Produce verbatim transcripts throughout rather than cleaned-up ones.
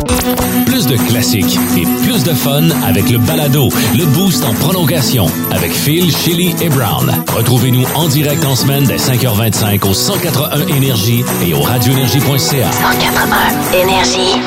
Plus de classiques et plus de fun avec le balado, le Boost en prolongation avec Phil, Chili et Brown. Retrouvez-nous en direct en semaine dès cinq heures vingt-cinq au cent quatre-vingts Énergie et au radio énergie point c a. cent quatre-vingts Énergie.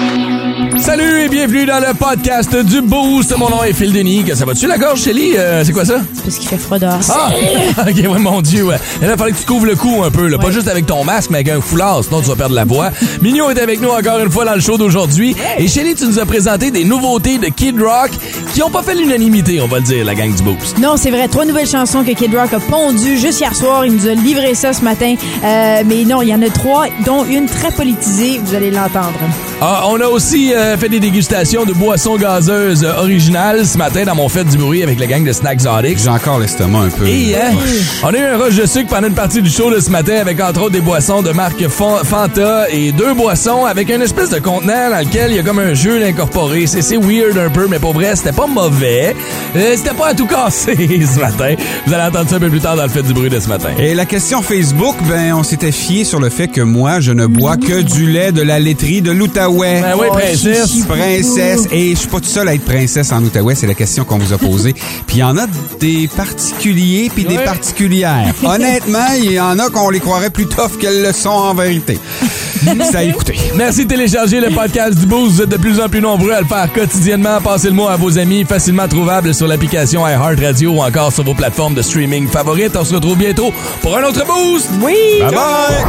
Salut et bienvenue dans le podcast du Boost. Mon nom est Phil Denis. Ça va-tu la gorge, Shelly? Euh, c'est quoi ça? Parce qu'il fait froid dehors. Ah! Ok, ouais, mon Dieu, ouais. Là, il fallait que tu couvres le cou un peu, là. Ouais. Pas juste avec ton masque, mais avec un foulard, sinon tu vas perdre la voix. Mignon est avec nous encore une fois dans le show d'aujourd'hui. Et Shelly, tu nous as présenté des nouveautés de Kid Rock qui ont pas fait l'unanimité, on va le dire, la gang du Boost. Non, c'est vrai. Trois nouvelles chansons que Kid Rock a pondues juste hier soir. Il nous a livré ça ce matin. Euh, mais non, il y en a trois, dont une très politisée. Vous allez l'entendre. Ah, on a aussi euh, fait des dégustations de boissons gazeuses euh, originales ce matin dans mon Fête du bruit avec la gang de Snacks Exotics. J'ai encore l'estomac un peu. Et hein, on a eu un rush de sucre pendant une partie du show de ce matin avec entre autres des boissons de marque Fanta et deux boissons avec une espèce de contenant dans lequel il y a comme un jeu incorporé. C'est, c'est weird un peu, mais pour vrai, c'était pas mauvais. Euh, c'était pas à tout casser ce matin. Vous allez entendre ça un peu plus tard dans le Fête du bruit de ce matin. Et la question Facebook, ben on s'était fié sur le fait que moi, je ne bois que du lait de la laiterie de l'Outaouais. Ben oui, princesse. Princesse. Et je suis pas tout seul à être princesse en Outaouais, c'est la question qu'on vous a posée. Puis il y en a des particuliers puis des ouais. particulières. Honnêtement, il y en a qu'on les croirait plus tough qu'elles le sont en vérité. C'est à écouter. Merci de télécharger le podcast du Boost. Vous êtes de plus en plus nombreux à le faire quotidiennement. Passez le mot à vos amis, facilement trouvable sur l'application iHeartRadio ou encore sur vos plateformes de streaming favorites. On se retrouve bientôt pour un autre Boost. Oui! Bye bye!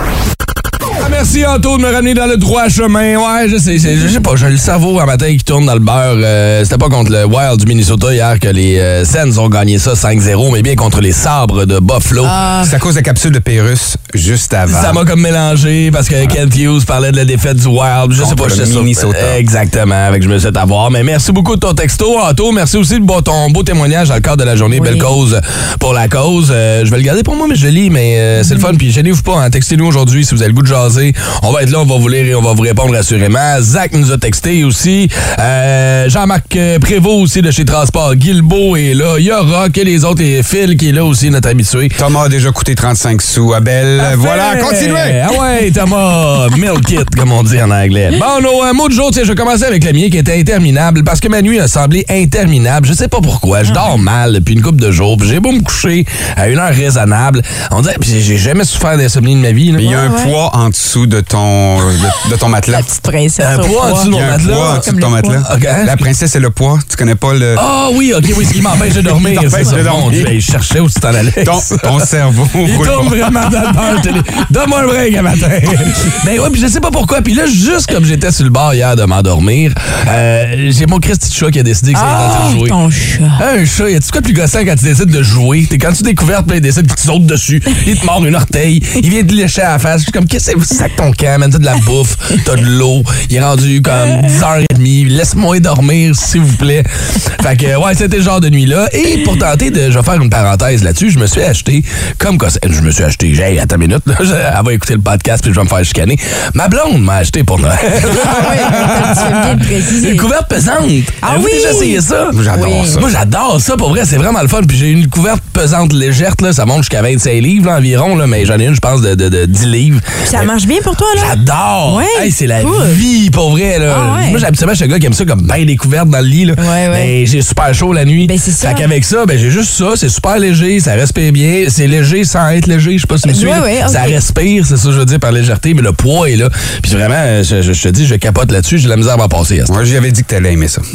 Ah, merci Anto de me ramener dans le droit chemin. Ouais, je sais, je sais pas, j'ai le cerveau un matin qui tourne dans le beurre. Euh, c'était pas contre le Wild du Minnesota hier que les euh, Sens ont gagné ça cinq zéro, mais bien contre les Sabres de Buffalo. Ah. C'est à cause de la capsule de Pérus juste avant. Ça m'a comme mélangé parce que ah. Kent Hughes parlait de la défaite du Wild. Je contre sais pas, je sais le Minnesota. Sur... Exactement, avec je me suis fait avoir. Mais merci beaucoup de ton texto, Anto. Merci aussi de bon, ton beau témoignage dans le cadre de la journée. Oui. Belle cause pour la cause. Euh, je vais le garder pour moi, mais je le lis, mais euh, c'est mm-hmm. le fun. Puis gênez-vous pas, hein, textez-nous aujourd'hui si vous avez le goût de jaser. On va être là, on va vous lire et on va vous répondre assurément. Zach nous a texté aussi. Euh, Jean-Marc Prévost aussi de chez Transport Guilbeault est là. Il y a Rock et les autres. Et Phil qui est là aussi, notre habitué. Thomas a déjà coûté trente-cinq sous. Abel, ah, voilà, fait. Continuez! Ah ouais, Thomas, milk it, comme on dit en anglais. Bon, nos euh, mots de jour, tiens, je vais commencer avec le mien qui était interminable parce que ma nuit a semblé interminable. Je sais pas pourquoi. Je dors mal depuis une couple de jours. Puis j'ai beau me coucher à une heure raisonnable. On dirait, puis j'ai jamais souffert d'insomnie de ma vie. Mais il y a ouais, un ouais. poids en dessous de ton, de, de ton matelas. La petite princesse. Un poids en dessous de mon matelas. Il y a un poids en dessous de ton matelas. Okay. La princesse et le poids. Tu connais pas le... Ah oh, oui, OK, oui, ce qui m'empêche de dormir. C'est ça, de dormir. Ben, je cherchais où tu t'en allais. Ton, ton cerveau. Il tourne vraiment dans le beurre. Télé. Donne-moi un break un matin. Ben ouais, puis je sais pas pourquoi. Puis là, juste comme j'étais sur le bord hier de m'endormir, euh, j'ai mon Christy de chat qui a décidé que ça allait ah, jouer. Ton chat. Un chat, y a-tu quoi de plus gossant quand tu décides de jouer? T'es quand tu découvres, puis il décide qu'il te saute dessus. Il te mord une orteil. Il vient te lécher à la face. Je suis comme, qu'est-ce que c'est? Sac ton camp, man. T'as de la bouffe, t'as de l'eau. Il est rendu comme dix heures trente. Laisse-moi dormir, s'il vous plaît. Fait que, ouais, c'était le genre de nuit-là. Et pour tenter de, je vais faire une parenthèse là-dessus, je me suis acheté, comme quoi, je me suis acheté, j'ai, attends une minute, là, elle va écouter le podcast puis je vais me faire chicaner. Ma blonde m'a acheté pour Noël. Ah oui, tu fais bien de préciser. Une couverte pesante. Ah Avez-vous oui? déjà essayé ça? Moi, j'adore oui. ça. Moi, j'adore ça. Pour vrai, c'est vraiment le fun. Puis j'ai une couverte pesante légère, là. Ça monte jusqu'à vingt-cinq livres là, environ, là, mais j'en ai une, je pense, de, de, de dix livres. Puis ça mais marche bien pour toi, là? J'adore! Ouais. Hey, c'est la cool. vie, pour vrai, là. Ah ouais. Moi, habituellement, je suis un gars qui aime ça comme bien des couvertes dans le lit, là. Ouais, ouais. Mais j'ai super chaud la nuit. Ben, c'est ça. Fait qu'avec ça, ben, j'ai juste ça. C'est super léger, ça respire bien. C'est léger sans être léger, je sais pas si tu me suis. Ouais, ouais, okay. Ça respire, c'est ça que je veux dire par légèreté, mais le poids est là. Puis vraiment, je, je, je te dis, je capote là-dessus, j'ai de la misère à m'en passer. Moi, j'avais dit que t'allais aimer ça.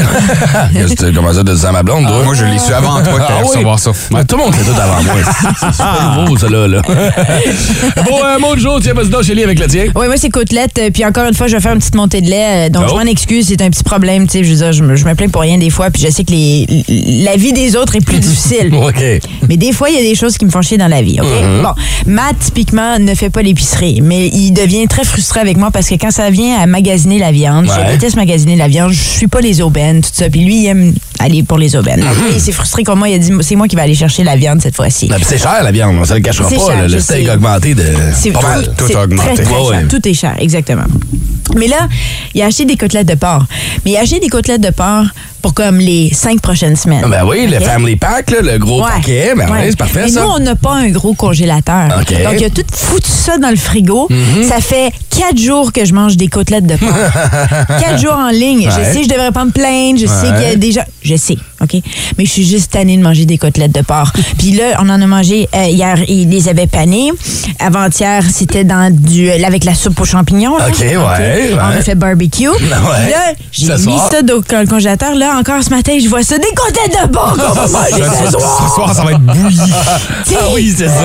Comment ça, de ça, ma blonde, toi? Ah, moi, je l'ai su avant toi que t'allais Ah, recevoir oui. ça. Ouais, tout le monde fait tout avant moi. C'est pas nouveau, ça, là. là. Bon, un mot de jour, tiens, vas-y donc, Chélie, avec le tien. Oui, moi, c'est côtelette. Puis encore une fois, je vais faire une petite montée de lait. Donc, oh. je m'en excuse, c'est un petit problème. Tu sais, je veux dire, je me, je me plains pour rien des fois. Puis je sais que les, la vie des autres est plus difficile. OK. Mais des fois, il y a des choses qui me font chier dans la vie, OK? Mm-hmm. Bon, Matt, typiquement, ne fait pas l'épicerie. Mais il devient très frustré avec moi parce que quand ça vient à magasiner la viande, ouais. je déteste magasiner la viande, je suis pas les aubaines, tout ça. Puis lui, il aime aller pour les aubaines. Mm-hmm. Il s'est frustré comme moi, il a dit, c'est moi qui vais aller chercher la viande cette fois-ci. Non, c'est cher, la viande, on ne le cachera C'est pas. cher, là, le je steak sais. a augmenté de C'est pas mal. Tout c'est a augmenté. Très, très Ouais, cher. ouais. Tout est cher, exactement. Mais là, il a acheté des côtelettes de porc. Mais il a acheté des côtelettes de porc pour comme les cinq prochaines semaines. Ben oui, okay? le Family Pack, là, le gros ouais. paquet. Ben ouais. oui, c'est parfait, Mais ça. nous, on n'a pas un gros congélateur. Okay. Donc, il a tout foutu ça dans le frigo. Mm-hmm. Ça fait quatre jours que je mange des côtelettes de porc. Quatre jours en ligne. Ouais. Je sais, je devrais pas me plaindre. Je ouais. sais qu'il y a des gens... Je sais, OK? Mais je suis juste tannée de manger des côtelettes de porc. Puis là, on en a mangé euh, hier, ils les avaient panées. Avant-hier, c'était dans du là, avec la soupe aux champignons. Là. OK, ouais, ouais. On a fait barbecue. Ouais. Puis là, j'ai Ce mis soir. ça dans le congélateur. Là, encore ce matin, je vois ça. Des côtelettes de porc qu'on va manger ce soir. Ce soir, ça va être bouilli. Ah oui, c'est ça.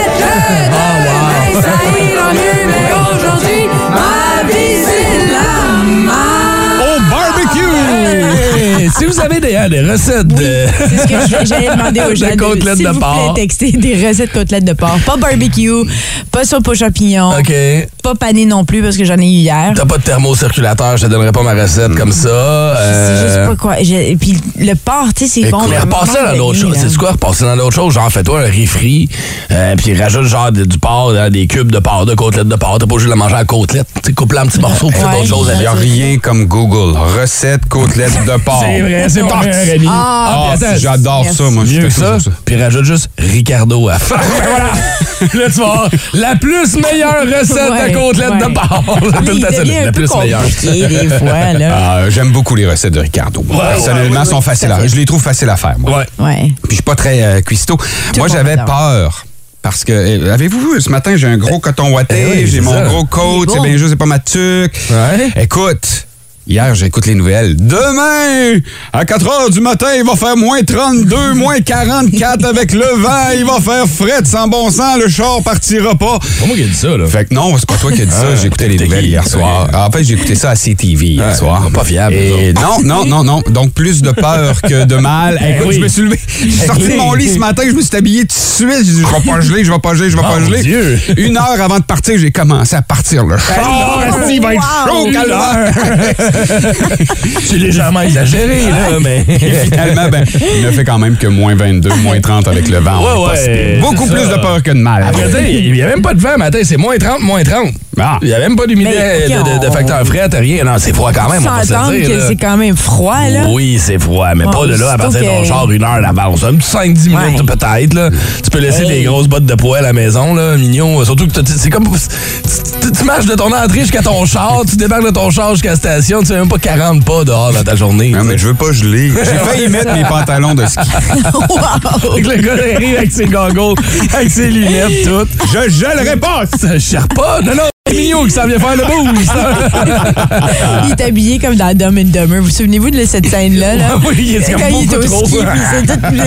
Aujourd'hui, ma vie, c'est la main. Au barbecue! Hey, si vous avez d'ailleurs des recettes de... C'est ce que j'allais demander aux gens. De côtelettes S'il de vous porc. plaît, textez des recettes de côtelettes de porc. Pas barbecue, pas soupe aux champignons, OK. pas pané non plus parce que j'en ai eu hier. T'as pas de thermocirculateur, je te donnerai pas ma recette comme ça. C'est Euh, juste pas quoi. Et puis le porc, tu sais, c'est bon. Mais repasser dans d'autres choses. C'est quoi, repasser dans d'autres choses? Genre, fais-toi un riz frit, euh, puis rajoute genre de- du porc, là, des cubes de porc, de côtelettes de porc. T'as pas obligé de la manger à côtelette. Tu sais, coupe-la en petits morceaux, puis fais Ouais. d'autres choses Il n'y a avec. rien comme Google. Recette côtelette de porc. C'est vrai, c'est mon Tox. meilleur ami. Ah, puis attends, j'adore ça, moi. je Mieux fais que ça, toujours puis rajoute juste Ricardo à la fin. Voilà. Là, tu vas avoir la plus meilleure recette Ouais, de côtelette ouais. de porc. Tout le temps, c'est Il devient la un peu plus meilleure. compliqué des fois, là. Ah, j'aime beaucoup les recettes de Ricardo. Personnellement, ouais, ouais, sont ouais, faciles tout à à fait. Je les trouve faciles à faire, moi. Ouais. Ouais. Puis je suis pas très euh, cuistot. Moi, le monde j'avais adore. peur. Parce que, euh, avez-vous vu, ce matin, j'ai un gros coton ouaté, eh oui, j'ai c'est mon ça. gros coat, Il est c'est beau. bien juste, c'est pas ma tuque. Ouais. Écoute, hier, j'écoute les nouvelles. Demain, à quatre heures du matin, il va faire moins trente-deux, moins quarante-quatre avec le vent. Il va faire fret sans bon sens. Le char partira pas. C'est moi qui ai dit ça, là. Fait que non, c'est pas toi qui as dit ça. Ah, J'ai écouté les t'es nouvelles qui? hier soir. En fait, j'ai écouté ça à C T V hier Ouais, soir. pas fiable, Et eux non, non, non, non. Donc, plus de peur que de mal. Écoute, oui. je me suis levé. Je suis sorti de mon lit ce matin. Je me suis habillé tout de suite. J'ai dit, je vais pas geler, je vais pas geler, je vais Oh, pas mon geler. Dieu. Une heure avant de partir, j'ai commencé à partir. Le char, Oh, il va être wow. chaud, calvaire. C'est légèrement exagéré, là, mais... Et finalement, ben, il ne fait quand même que moins vingt-deux, moins trente avec le vent. Ouais, On est pas ouais, si pire. Beaucoup c'est plus ça. de peur que de mal. À vrai dire, il n'y a même pas de vent matin, c'est moins trente, moins trente. Ah. Il n'y a même pas d'humidité, Mais, ok, de, de, de on- facteur frais, rien. Non, c'est froid quand même, on va se S'entendre le dire. que là. c'est quand même froid, là. Oui, c'est froid, mais Bon, pas de là à aussitôt partir de ton que- char une heure d'avance. Un petit cinq dix minutes Ouais. peut-être. Là. Tu peux laisser Hey. des grosses bottes de poêle à la maison, là, mignon. Surtout que t'as- c'est comme... Tu, tu marches de ton entrée jusqu'à ton char, tu débarques de ton char jusqu'à la station, tu fais même pas quarante pas dehors dans ta journée. Non, mais je veux pas geler. J'ai failli mettre mes pantalons de ski. Avec le gars arrive avec ses goggles, avec ses lunettes, tout. Je gèlerai pas! Ça cherche pas. Non, non, c'est mignon qui s'en vient faire le boost. Il est habillé comme dans Dumb and Dumber. Vous souvenez-vous de cette scène-là? Là? Oui, il est comme Quand il est beaucoup au trop. ski, puis c'est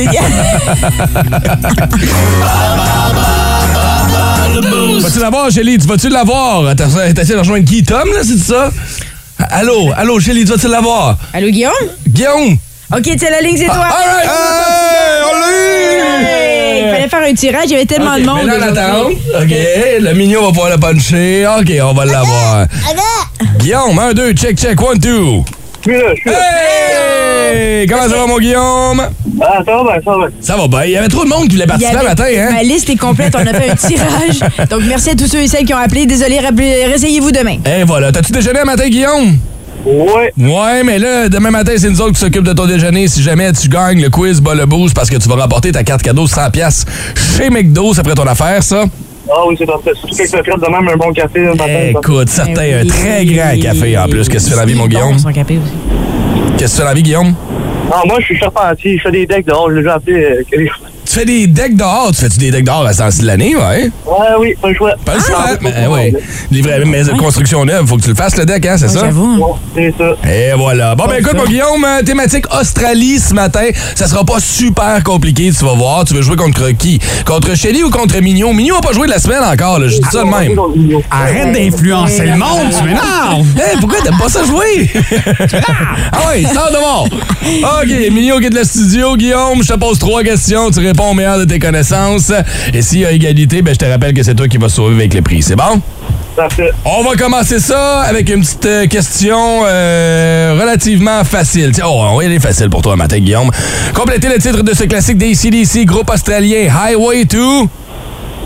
tout... Vas-tu l'avoir, Shelly? Tu vas-tu l'avoir? T'as t'as essayé de rejoindre qui? Tom, là, c'est ça? Allô, allô, Shelly, tu vas-tu l'avoir? Allô, Guillaume? Guillaume! OK, tiens, la ligne, c'est toi. All right! Hey, on l'a eu! Hey, il fallait faire un tirage, il y avait tellement Ok, de monde. mais là, on aujourd'hui. attend. OK, le mignon va pouvoir le puncher. OK, on va l'avoir. Guillaume, un, deux, check, check, one, two. Je suis là, je suis là. Hey! Comment ça va, mon Guillaume? Ah, ça va bien, ça va bien. Ça va bien. Il y avait trop de monde qui voulait Il y participer avait- le matin, hein? Ma liste est complète, on a fait un tirage. Donc, merci à tous ceux et celles qui ont appelé. Désolé, rappelez- réessayez-vous demain. Et voilà. T'as-tu déjeuné le matin, Guillaume? Ouais. Ouais, mais là, demain matin, c'est nous autres qui s'occupent de ton déjeuner. Si jamais tu gagnes le quiz, bas le boost, parce que tu vas remporter ta carte cadeau cent piastres chez McDo. C'est après ton affaire, ça? Ah oui, c'est parfait. Surtout que ça traite de même un bon café le matin. Écoute, certain, Eh un oui. très grand café en plus. Qu'est-ce que tu fais dans la vie, mon Bon, Guillaume? son café aussi. Qu'est-ce que tu fais dans la vie, Guillaume? Ah, moi, je suis charpentier. Je fais des decks dehors. Je l'ai déjà appelé. Euh, Kelly. Tu fais des decks dehors. Tu fais-tu des decks dehors à ce temps-ci de l'année, ouais? Ouais, oui, pas le choix. Pas le choix. Ah, Mais oui. Les vraies maisons de construction neuve, faut que tu le fasses, le deck, hein, c'est Ouais, ça? J'avoue. Bon, c'est ça. Et voilà. Bon, ben écoute, mon Guillaume, euh, thématique Australie ce matin. Ça sera pas super compliqué, tu vas voir. Tu veux jouer contre qui? Contre Shelly ou contre Mignon? Mignon a pas joué de la semaine encore, là. Je dis ça de même. Arrête d'influencer le monde, tu m'énerves! Hey, pourquoi t'aimes pas ça jouer? Ah oui, sors de mort. OK, Mignon qui est de la studio. Guillaume, je te pose trois questions. Tu réponds au meilleur de tes connaissances. Et s'il y a égalité, ben je te rappelle que c'est toi qui vas sauver avec le prix. C'est bon? Parfait. On va commencer ça avec une petite euh, question euh, relativement facile. Tiens, oh, on va y aller facile pour toi, matin, Guillaume. Complétez le titre de ce classique d'A C D C, groupe australien, Highway to...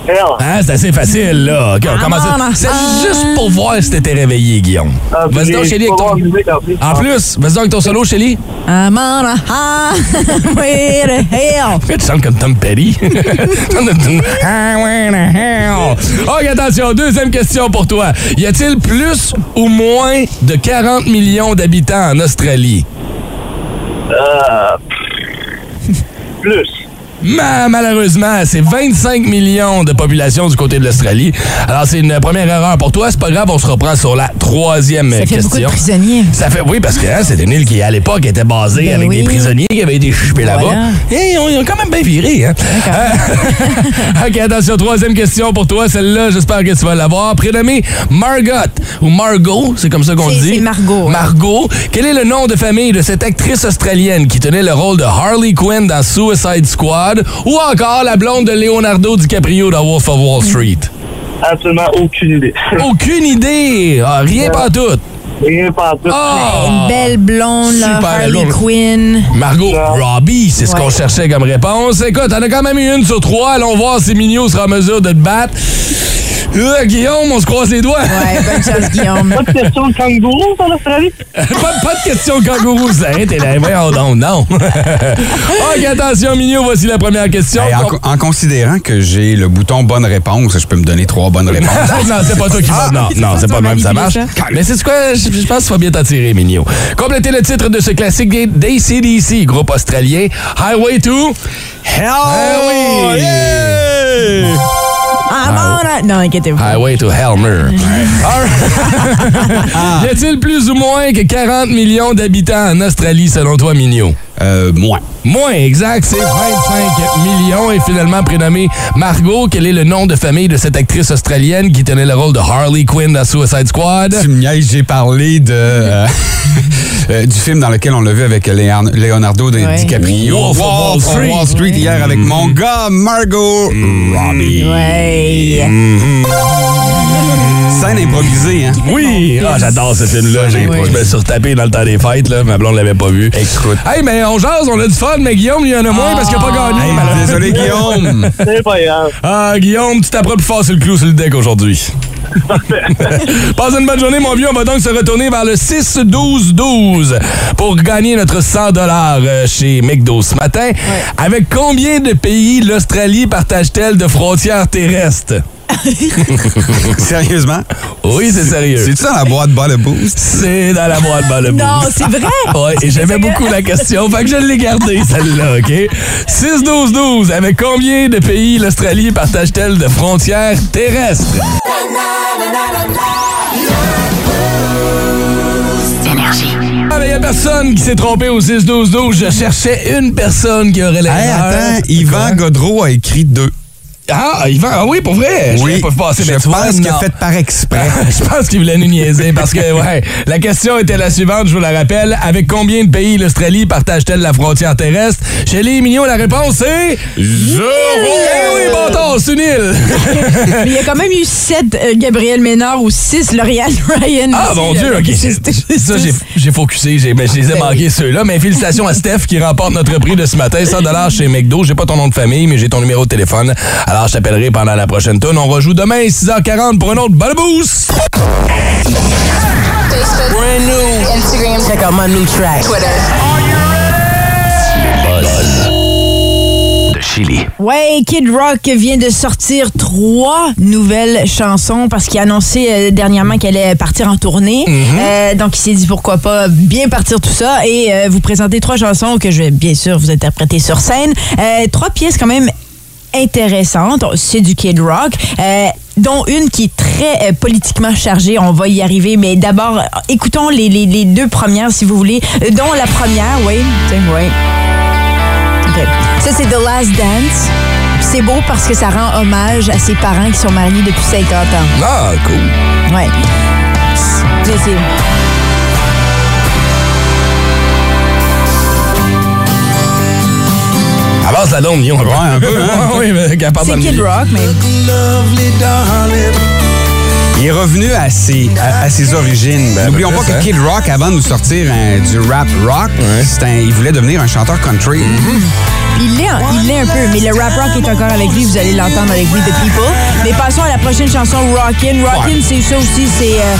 Hein, c'est assez facile, là. OK, on commence. C'est juste pour voir si t'étais réveillé, Guillaume. Ah, Vas-y donc, Shelly, avec ton... En plus, vas-y donc avec ton solo, Shelly. I'm on a highway to hell. Tu chantes comme Tom Petty. Highway to hell. OK, attention, deuxième question pour toi. Y a-t-il plus ou moins de quarante millions d'habitants en Australie? Euh... Plus. Mais malheureusement, c'est vingt-cinq millions de population du côté de l'Australie. Alors, c'est une première erreur pour toi. C'est pas grave, on se reprend sur la troisième Ça fait question. beaucoup de prisonniers. Ça fait, oui, parce que hein, c'est une île qui, à l'époque, était basée Ben avec oui. des prisonniers qui avaient été chupés Voilà. là-bas. Et ils ont, ils ont quand même bien viré. Hein? Euh, OK, attention, troisième question pour toi. Celle-là, j'espère que tu vas l'avoir. Prénommée Margot ou Margot, c'est comme ça qu'on C'est- dit. c'est Margot. Margot. Quel est le nom de famille de cette actrice australienne qui tenait le rôle de Harley Quinn dans Suicide Squad ou encore la blonde de Leonardo DiCaprio dans Wolf of Wall Street? Absolument aucune idée. Aucune idée. Ah, rien pas tout. Rien pas tout. Ah! Une belle blonde, là, Super Harley blonde. Quinn. Margot Robbie, c'est ce Ouais. qu'on cherchait comme réponse. Écoute, t'en as quand même eu une sur trois. Allons voir si Mignot sera en mesure de te battre. Euh, Guillaume, on se croise les doigts. Ouais, bonne chance, Guillaume. Pas de question de kangourou, en Australie? pas, pas de question de kangourou, ça. T'es là, voyons donc, non. OK, attention, Mignot, voici la première question. Hey, en, co- en considérant que j'ai le bouton bonne réponse, je peux me donner trois bonnes réponses. non, c'est pas toi qui vas. Non, non, c'est pas même ça marche. Mais c'est quoi? Je, je pense que tu vas bien t'attirer, Mignot. Complétez le titre de ce classique d'A C D C, groupe australien, Highway to Hell. Oh, oui! yeah! Ah, bon, là. Non, inquiétez-vous. Highway to Helmer. Y a-t-il plus ou moins que quarante millions d'habitants en Australie, selon toi, Mignot? Euh, moins. Moins exact, c'est vingt-cinq millions et finalement prénommée Margot. Quel est le nom de famille de cette actrice australienne qui tenait le rôle de Harley Quinn dans Suicide Squad? Tu me niaises, j'ai parlé de euh, euh, du film dans lequel on l'a vu avec Léon- Leonardo de- Ouais. DiCaprio. Wolf of Wall Street. Wall Street hier avec mon gars Margot Robbie. Ouais. Scène improvisée, hein? Oui! Ah, j'adore ce film-là. J'ai- Oui. Je me suis retapé dans le temps des fêtes, là. Ma blonde l'avait pas vu. Écoute. Hey, mais on jase, on a du fun, mais Guillaume, il y en a moins parce qu'il a pas gagné. Hey, malheureusement. désolé, Guillaume. C'est pas grave. Ah, Guillaume, tu t'apprends plus fort sur le clou sur le deck aujourd'hui. Passe une bonne journée, mon vieux. On va donc se retourner vers le six douze douze pour gagner notre cent dollars chez McDo ce matin. Avec combien de pays l'Australie partage-t-elle de frontières terrestres? Sérieusement? Oui, c'est sérieux. C'est-tu dans la boîte bas le boost? C'est dans la boîte bas le Non, boost. c'est vrai? Ouais, et j'aimais beaucoup la question, fait que je l'ai gardée, celle-là, OK? six douze douze, avec combien de pays l'Australie partage-t-elle de frontières terrestres? Énergie. Ah, mais il n'y a personne qui s'est trompé au six douze douze. Je cherchais une personne qui aurait l'erreur. Hey, attends, Yvan Godreau a écrit deux. Ah, Yvan, ah oui, pour vrai? Oui, je pas passer, je mais tu vois, pense qu'il a non. fait par exprès. Je pense qu'il voulait nous niaiser parce que, ouais, la question était la suivante, je vous la rappelle. Avec combien de pays l'Australie partage-t-elle la frontière terrestre? Chez les mignons, la réponse c'est... Zéro! Eh oui, bon temps, c'est une île! Mais il y a quand même eu sept euh, Gabriel Ménard ou six Lauriane Ryan. Ah, aussi, mon là. Dieu, OK. C'est- Ça, j'ai, j'ai focusé, j'ai, mais je les ai manqués ceux-là. Mais félicitations à Steph qui remporte notre prix de ce matin, cent dollars chez McDo. J'ai pas ton nom de famille, mais j'ai ton numéro de téléphone. Alors, je t'appellerai pendant la prochaine tourne. On rejoue demain, six heures quarante, pour un autre Ball Boost. Facebook, Brand new. Instagram, Check out my new track. Twitter. De Chili. Ouais, Kid Rock vient de sortir trois nouvelles chansons parce qu'il a annoncé euh, dernièrement qu'elle allait partir en tournée. Euh, donc, il s'est dit pourquoi pas bien partir tout ça et euh, vous présenter trois chansons que je vais bien sûr vous interpréter sur scène. Euh, trois pièces quand même intéressantes. C'est du Kid Rock. Euh, dont une qui est très euh, politiquement chargée. On va y arriver, mais d'abord, écoutons les, les, les deux premières, si vous voulez. Euh, dont la première, oui, tiens, oui. OK. Ça, c'est The Last Dance. C'est beau parce que ça rend hommage à ses parents qui sont mariés depuis cinquante ans. Ah, cool. Ouais. C'est... c'est- Avance la longue, Lyon. Ouais, un peu, hein? Oui, mais capable C'est de Kid le- Rock, mais... Lovely darling, Il est revenu à ses, à, à ses origines. Ben, N'oublions ben, pas ça. que Kid Rock, avant de nous sortir un- du rap rock, Ouais. c'est un- il voulait devenir un chanteur country. Il l'est, il l'est un peu, mais le rap rock est encore avec lui. Vous allez l'entendre avec We the People. Mais passons à la prochaine chanson, Rockin'. Rockin', Ouais. c'est ça aussi, c'est... euh,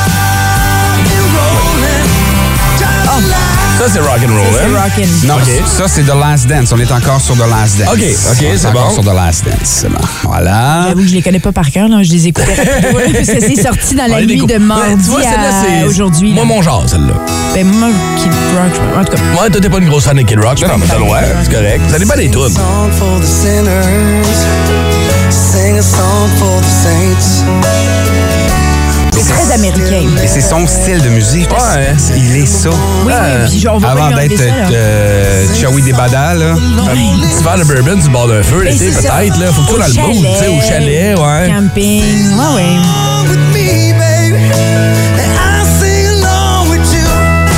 Ça, c'est rock'n'roll, c'est hein? Rockin'. Non, OK. ça, c'est The Last Dance. On est encore sur The Last Dance. OK, OK, On est c'est encore bon. sur The Last Dance. C'est bon. Voilà. J'avoue que je les connais pas par cœur, là. Je les écoutais rapido, là, parce que c'est sorti dans la Ouais, nuit des de coups. mardi Ouais, tu vois, celle-là, à c'est aujourd'hui. Moi, là. mon genre, celle-là. Ben, moi, Kid Rock, je- en tout cas. Ouais, toi, t'es pas une grosse fan de Kid Rock. Non, non, mais t'as le droit. C'est correct. Ça dépend des tunes. Song for the sinners, sing a song for the saints. C'est très américain. Et c'est son style de musique. Ouais. Il est ça. Oui, Ah, oui, puis genre, on va Avant pas lui enlever d'être ça, là. euh, Chawi des Bada, là. Un petit verre de bourbon du bord d'un feu, Ben, l'été, c'est ça. peut-être. Là. Faut que tu Au sois dans le mood, tu sais, au chalet, ouais. Camping, ouais, ouais. With me, baby, and I'll sing along with you.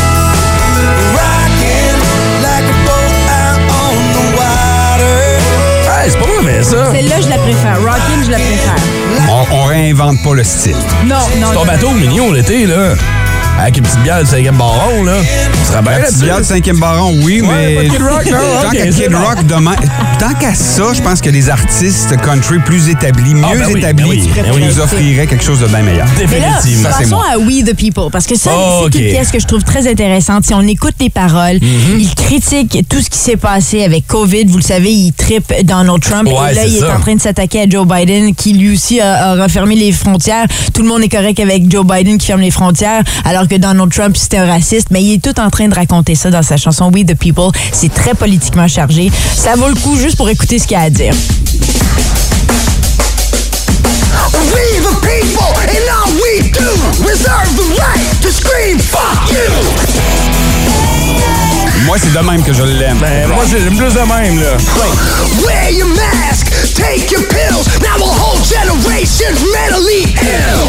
Rockin' like a boat out on the water. Ouais, c'est pas mauvais, ça. Celle-là, je la préfère. Rockin', je la préfère. On, on réinvente pas le style. Non, non. C'est ton non. bateau mignon l'été, là. Avec une petite bière du cinquième baron, là. Tu serais bien La petite là-dessus. bière du cinquième baron, oui, Ouais, mais. pas de Kid Rock, non? Tant Ok, qu'à c'est Kid bon. Rock, demain. Tant qu'à ça, je pense que les artistes country plus établis, mieux Ah, ben oui, établis, ben oui, ben oui. nous offriraient quelque chose de bien meilleur. Mais là, Définitivement. Ça, c'est passons moi. à We the People, parce que ça, Oh, c'est ok. une pièce que je trouve très intéressante. Si on écoute les paroles, Mm-hmm. il critique tout ce qui s'est passé avec COVID. Vous le savez, il trippe Donald Trump. Ouais, et là, c'est il ça. est en train de s'attaquer à Joe Biden, qui lui aussi a, a refermé les frontières. Tout le monde est correct avec Joe Biden qui ferme les frontières, alors que Donald Trump, c'était un raciste. Mais il est tout en train de raconter ça dans sa chanson We the People. C'est très politiquement chargé. Ça vaut le coup juste pour écouter ce qu'il a à dire. We the people, and all we do, reserve the right to scream fuck you. Moi, c'est de même que je l'aime. Ben, moi, j'aime plus de même, là. Wear your mask, take your pills. Now a whole generation's mentally ill.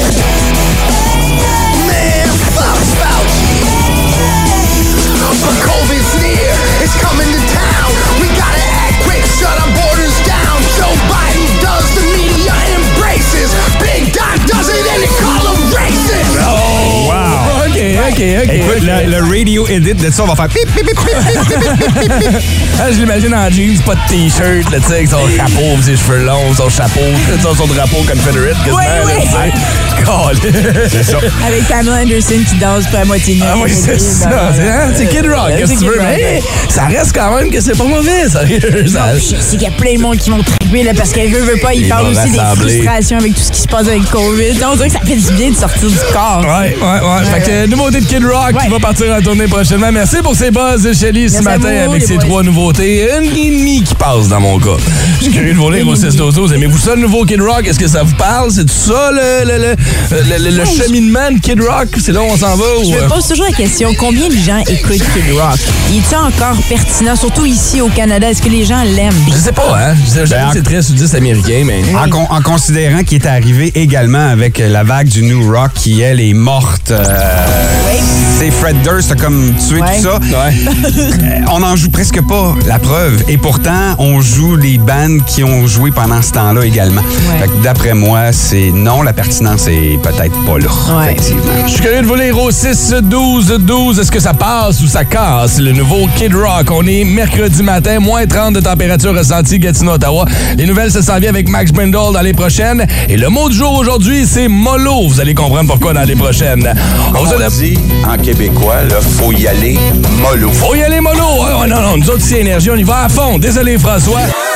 Man, fuck Fauci. But COVID's near, it's coming to town. We gotta act quick, shut our borders down. Joe Biden does, the media embraces. Big Doc does it, and they call him racist. Oh, wow. OK, OK, OK. Écoute, OK. le, le radio edit de ça, on va faire pip, pip, pip, pip, pip, pip, pip, pip. Ah, je l'imagine en jeans, pas de t-shirt, là, tu sais, avec son chapeau, ses cheveux longs, son chapeau, son, son drapeau Confederate, quasiment, Oui, là, oui. tu sais. Calé. C'est ça. Avec Pamela Anderson qui danse pas à moitié nue. Ah oui, c'est ça. C'est, hein, c'est Kid Rock, Euh, qu'est-ce que c'est tu veux? Kid Rock. Mais ça reste quand même que c'est pas mauvais, sérieux. Ça- Non, je sais qu'il y a plein de monde qui vont triper là, parce qu'elle veut, veut pas. Il Ils parle vont aussi des rassembler. frustrations avec tout ce qui se passe avec COVID. Donc, on dirait que ça fait du bien de sortir du corps. Ouais, ouais, ouais. Fait que nouveauté de Kid Rock qui Ouais. va partir en tournée prochainement. Merci pour ces buzz, Shelly, ce Merci à matin vous, avec les ces boys. trois nouveautés. Une et demie qui passe dans mon cas. Je suis curieux de vous lire au six douze douze. Aimez-vous ça, le nouveau Kid Rock? Est-ce que ça vous parle? C'est tout ça, le, le, le, le, le- le cheminement de Kid Rock? C'est là où on s'en va? Ou... Je me pose toujours la question, combien de gens écoutent Kid Rock? Il est encore pertinent, surtout ici au Canada? Est-ce que les gens l'aiment? Je sais pas, hein? Je sais Ben, que c'est très sous dix américain, mais... En, con- en considérant qu'il est arrivé également avec la vague du New Rock qui, elle, est morte. Euh, C'est Fred Durst a comme tué Ouais. tout ça. Ouais. Euh, On n'en joue presque pas, la preuve. Et pourtant, on joue les bandes qui ont joué pendant ce temps-là également. Ouais. Fait que d'après moi, c'est non, la pertinence est peut-être pas là. Ouais. Effectivement. Je suis curieux de vous lire au six douze douze. Est-ce que ça passe ou ça casse? Le nouveau Kid Rock. On est mercredi matin, moins trente de température ressentie, Gatineau, Ottawa. Les nouvelles, ça s'en vient avec Max Brindle dans les prochaines. Et le mot du jour aujourd'hui, c'est mollo. Vous allez comprendre pourquoi dans les prochaines. On vous On a dit en québécois, là, faut y aller mollo. Faut y aller mollo. Ah, non, non, nous autres, ici, Énergie, on y va à fond. Désolé, François.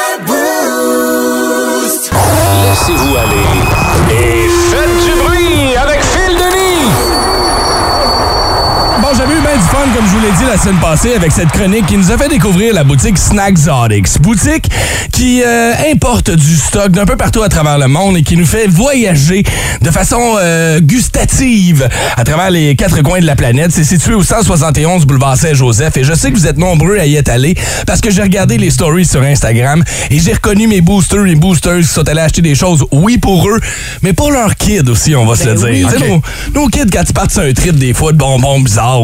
Laissez-vous aller et faites du bruit avec Phil Denis. Bon, j'avais eu bien du fun, comme je vous l'ai dit la semaine passée, avec cette chronique qui nous a fait découvrir la boutique Snackzotics. Boutique qui euh, importe du stock d'un peu partout à travers le monde et qui nous fait voyager de façon euh, gustative à travers les quatre coins de la planète. C'est situé au cent soixante et onze boulevard Saint-Joseph et je sais que vous êtes nombreux à y être allés parce que j'ai regardé les stories sur Instagram et j'ai reconnu mes boosters et boosters qui sont allés acheter des choses, oui, pour eux, mais pour leurs kids aussi, on va se le dire. oui. Tu sais, Ok. Nos, nos kids, quand ils partent sur un trip, des fois, de bonbons bizarres, ou tu sais,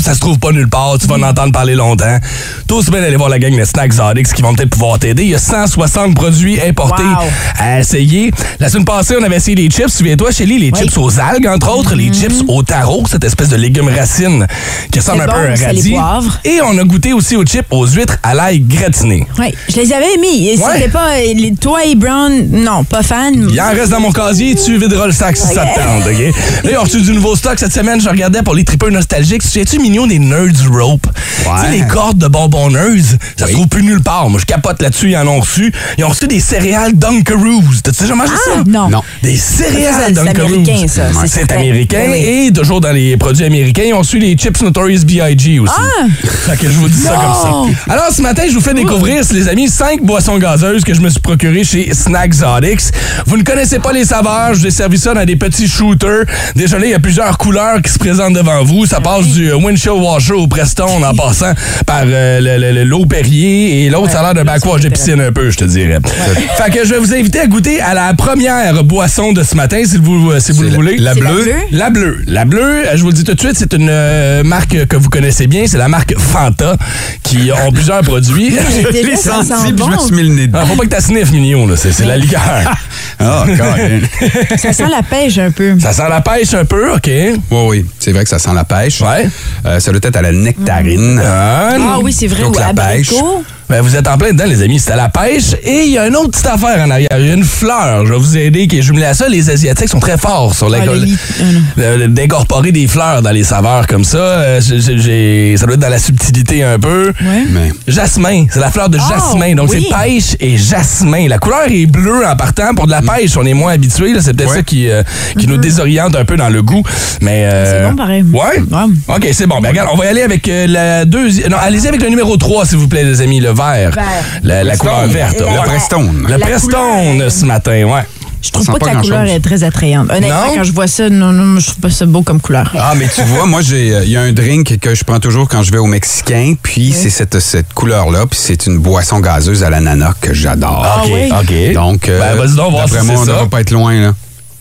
ça se trouve pas nulle part, tu vas en entendre parler longtemps. Tout aussi bien d'aller voir la gang de Snack Exotics qui vont peut-être pouvoir t'aider. Il y a cent soixante produits importés Wow. à essayer. La semaine passée, on avait essayé les chips. Souviens-toi, Shelly, les Oui. chips aux algues, entre autres, les chips au taro, cette espèce de légume racine qui ressemble un bon, peu à un c'est les radis. poivres. Et on a goûté aussi aux chips aux huîtres à l'ail gratiné. Oui, je les avais mis. Et Ouais. C'était pas. les- Toi et Brown, non, pas fan. Il en reste dans mon casier, tu videras le sac si ça te tente, OK? Là, ils ont reçu du nouveau stock cette semaine. Je regardais pour les tripeurs nostalgiques. Tu mignon des Nerds Rope? Tu sais, les cordes de bonbons Nerds, ça se trouve plus nulle part. Moi, je capote là-dessus, ils en ont reçu. Ils ont reçu des céréales Dunkaroos. T'as-tu déjà mangé Ah, ça? non. Non. Des Ça, céréales c'est Dunkaroos. américain, ça. Ouais. C'est C'est certain. américain. Oui, oui. Et toujours dans les produits américains, ils ont reçu les chips Notorious B I G aussi. Ah! Fait que je vous dis ça Non! comme ça. Alors, ce matin, je vous fais découvrir, les amis, cinq boissons gazeuses que je me suis procurées chez Snack Exotics. Vous ne connaissez pas les saveurs, je vous ai servi ça dans des petits shooters. Déjà là, il y a plusieurs couleurs qui se présentent devant vous. Ça passe du Windshield Washer au Preston en passant par euh, le- le- le- l'eau Perrier et l'autre, ça a l'air de backwash de piscine un peu, je te dirais. Fait que je vais vous inviter à goûter à la première boisson de ce matin, si vous, si vous le C'est voulez. la C'est la bleue. bleue? La bleue. La bleue, je vous le dis tout de suite, c'est une euh, marque que vous connaissez bien. C'est la marque Fanta qui ont plusieurs produits. Je Déjà, l'ai ça senti, sent puis je me bon. suis mis le nez dedans. Ah, faut pas que t'as sniff, mignon, là. C'est, c'est la liqueur. Ah, God. Ça sent la pêche un peu. Ça sent la pêche un peu, OK. Oui, oui, c'est vrai que ça sent la pêche. Ouais. Euh, ça doit être à la nectarine. Ah, Ah oui, c'est vrai. Donc, Ou la pêche. abricot. ben, vous êtes en plein dedans, les amis. C'est à la pêche. Et il y a une autre petite affaire en arrière. Il y a une fleur. Je vais vous aider qui est jumelée à ça. Les Asiatiques sont très forts sur la Ah, le lit- ah, non. le- d'incorporer des fleurs dans les saveurs comme ça. Euh, j'ai- j'ai- ça doit être dans la subtilité un peu. Ouais. Mais Jasmin, c'est la fleur de Oh, jasmin. Donc, oui. c'est pêche et jasmin. La couleur est bleue en partant. Pour de la pêche, on est moins habitué. là. C'est peut-être Ouais. ça qui, euh, qui nous désoriente un peu dans le goût. Mais, euh, C'est bon, pareil. Ouais? Ouais. OK, c'est bon. Ben, regarde, on va y aller avec euh, la deuxième. Non, allez-y avec le numéro trois, s'il vous plaît, les amis. Le vert. Vert. La, la couleur verte. Le ouais. Prestone. Le La Prestone couleur. ce matin, ouais. Je trouve Ça pas sent que pas la couleur grand-chose. est très attrayante. Honnêtement, Non? quand je vois ça, non, non, je trouve pas ça beau comme couleur. Ah, mais tu vois, moi, j'ai, il y a un drink que je prends toujours quand je vais au Mexicain, puis c'est cette, cette couleur-là, puis c'est une boisson gazeuse à l'ananas que j'adore. OK, oui? OK. Donc, euh, Ben, vas-y donc voir d'après si moi, c'est on ça. devrait pas être loin, là.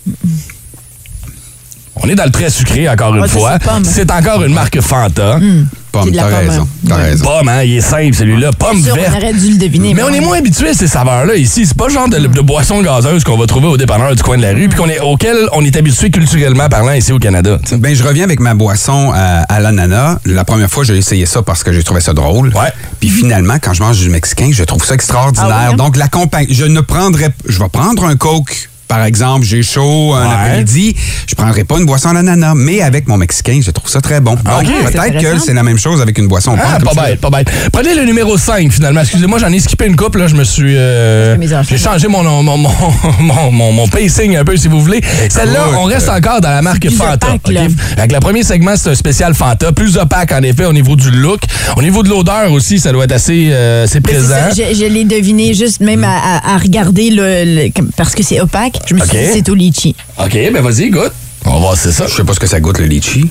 On est dans le très sucré, encore une Ah, ça, fois. c'est pomme. C'est encore une marque Fanta. Pomme, C'est de la t'as pomme, raison, hein. t'as Ouais. raison. Pomme, hein, il est simple, celui-là. Pomme Sûr, verte. on aurait dû le deviner. Mais on est ouais. moins habitué à ces saveurs-là ici. C'est pas le genre de, de boisson gazeuse qu'on va trouver au dépanneur du coin de la rue, puis qu'on est, auquel on est habitué culturellement parlant ici au Canada. tu sais. Ben, je reviens avec ma boisson à, à l'ananas. La première fois, j'ai essayé ça parce que j'ai trouvé ça drôle. Ouais. Puis finalement, quand je mange du mexicain, je trouve ça extraordinaire. Ah ouais, hein? Donc, la compagne, je ne prendrais, je vais prendre un Coke. Par exemple, j'ai chaud un Ouais. après-midi, je prendrais pas une boisson à l'ananas, mais avec mon mexicain, je trouve ça très bon. Ah, Donc, ok. peut-être C'est que intéressant. c'est la même chose avec une boisson. Ah, pomme pas comme ça. bête, pas bête. Prenez le numéro cinq, finalement. Excusez-moi, j'en ai skippé une couple. Là. Je me suis... euh, J'ai mes enfants. j'ai changé mon, mon, mon, mon, mon, mon pacing un peu, si vous voulez. Celle-là, on reste encore dans la marque plus Fanta. opaque, là. OK? Avec le premier segment, c'est un spécial Fanta. Plus opaque, en effet, au niveau du look. Au niveau de l'odeur aussi, ça doit être assez, euh, assez Mais c'est présent. ça, Je, je l'ai deviné juste même à, à- à regarder le, le- comme- parce que c'est opaque. Je me suis Ok. dit c'est au litchi. OK, ben vas-y, goûte. On va voir, c'est ça. Je sais pas ce que ça goûte, le litchi.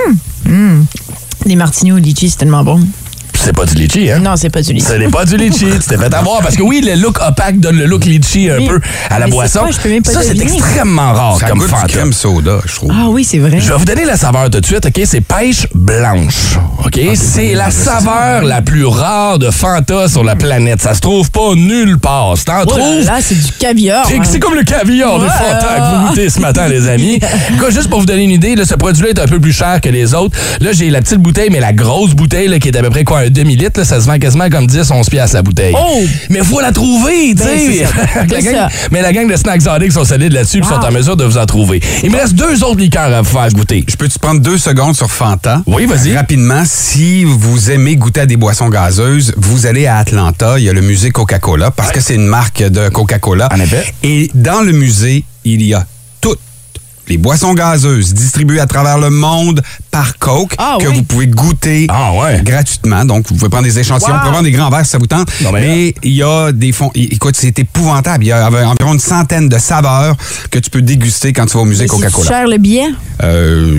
Les martinis au litchi, c'est tellement bon. C'est pas du litchi, hein? Non, c'est pas du litchi. Ce n'est pas du litchi. Tu t'es fait avoir. Parce que oui, le look opaque donne le look litchi un Oui. peu à la Mais c'est boisson. quoi? Je peux même pas ça, c'est deviner. extrêmement rare Ça comme goûte Fanta. du crème soda, je trouve. Ah oui, c'est vrai. Je vais vous donner la saveur tout de suite, OK? C'est pêche blanche, OK? c'est la saveur la plus rare de Fanta sur la planète. Ça se trouve pas nulle part. Si t'en Oh là trouves... là, c'est du caviar. C'est hein. c'est comme le caviar de Ouais. Fanta que vous goûtez ce matin, les amis. Écoute, juste pour vous donner une idée, là, ce produit-là est un peu plus cher que les autres. Là, j'ai la petite bouteille, mais la grosse bouteille là, qui est à peu près quoi, un demi-litre, là, ça se vend quasiment comme dix, onze piastres la bouteille. Oh! Mais il faut la trouver, tu Ben, sais. c'est ça. La C'est gang- ça. Mais la gang de Snack Exotics sont solides là-dessus et Wow. sont en mesure de vous en trouver. Il me reste deux autres liqueurs à vous faire goûter. Je peux-tu prendre deux secondes sur Fanta? Oui, vas-y. Rapidement, si vous aimez goûter à des boissons gazeuses, vous allez à Atlanta, il y a le musée Coca-Cola, parce que c'est une marque de Coca-Cola. En effet. Et dans le musée, il y a toutes les boissons gazeuses distribuées à travers le monde par Coke Ah, que oui. vous pouvez goûter Ah, ouais. gratuitement. Donc, vous pouvez prendre des échantillons, Wow. vous pouvez prendre des grands verres si ça vous tente. Non, mais mais il y a des fonds... Écoute, c'est épouvantable. Il y a environ une centaine de saveurs que tu peux déguster quand tu vas au musée C'est Coca-Cola. cher le billet? Euh,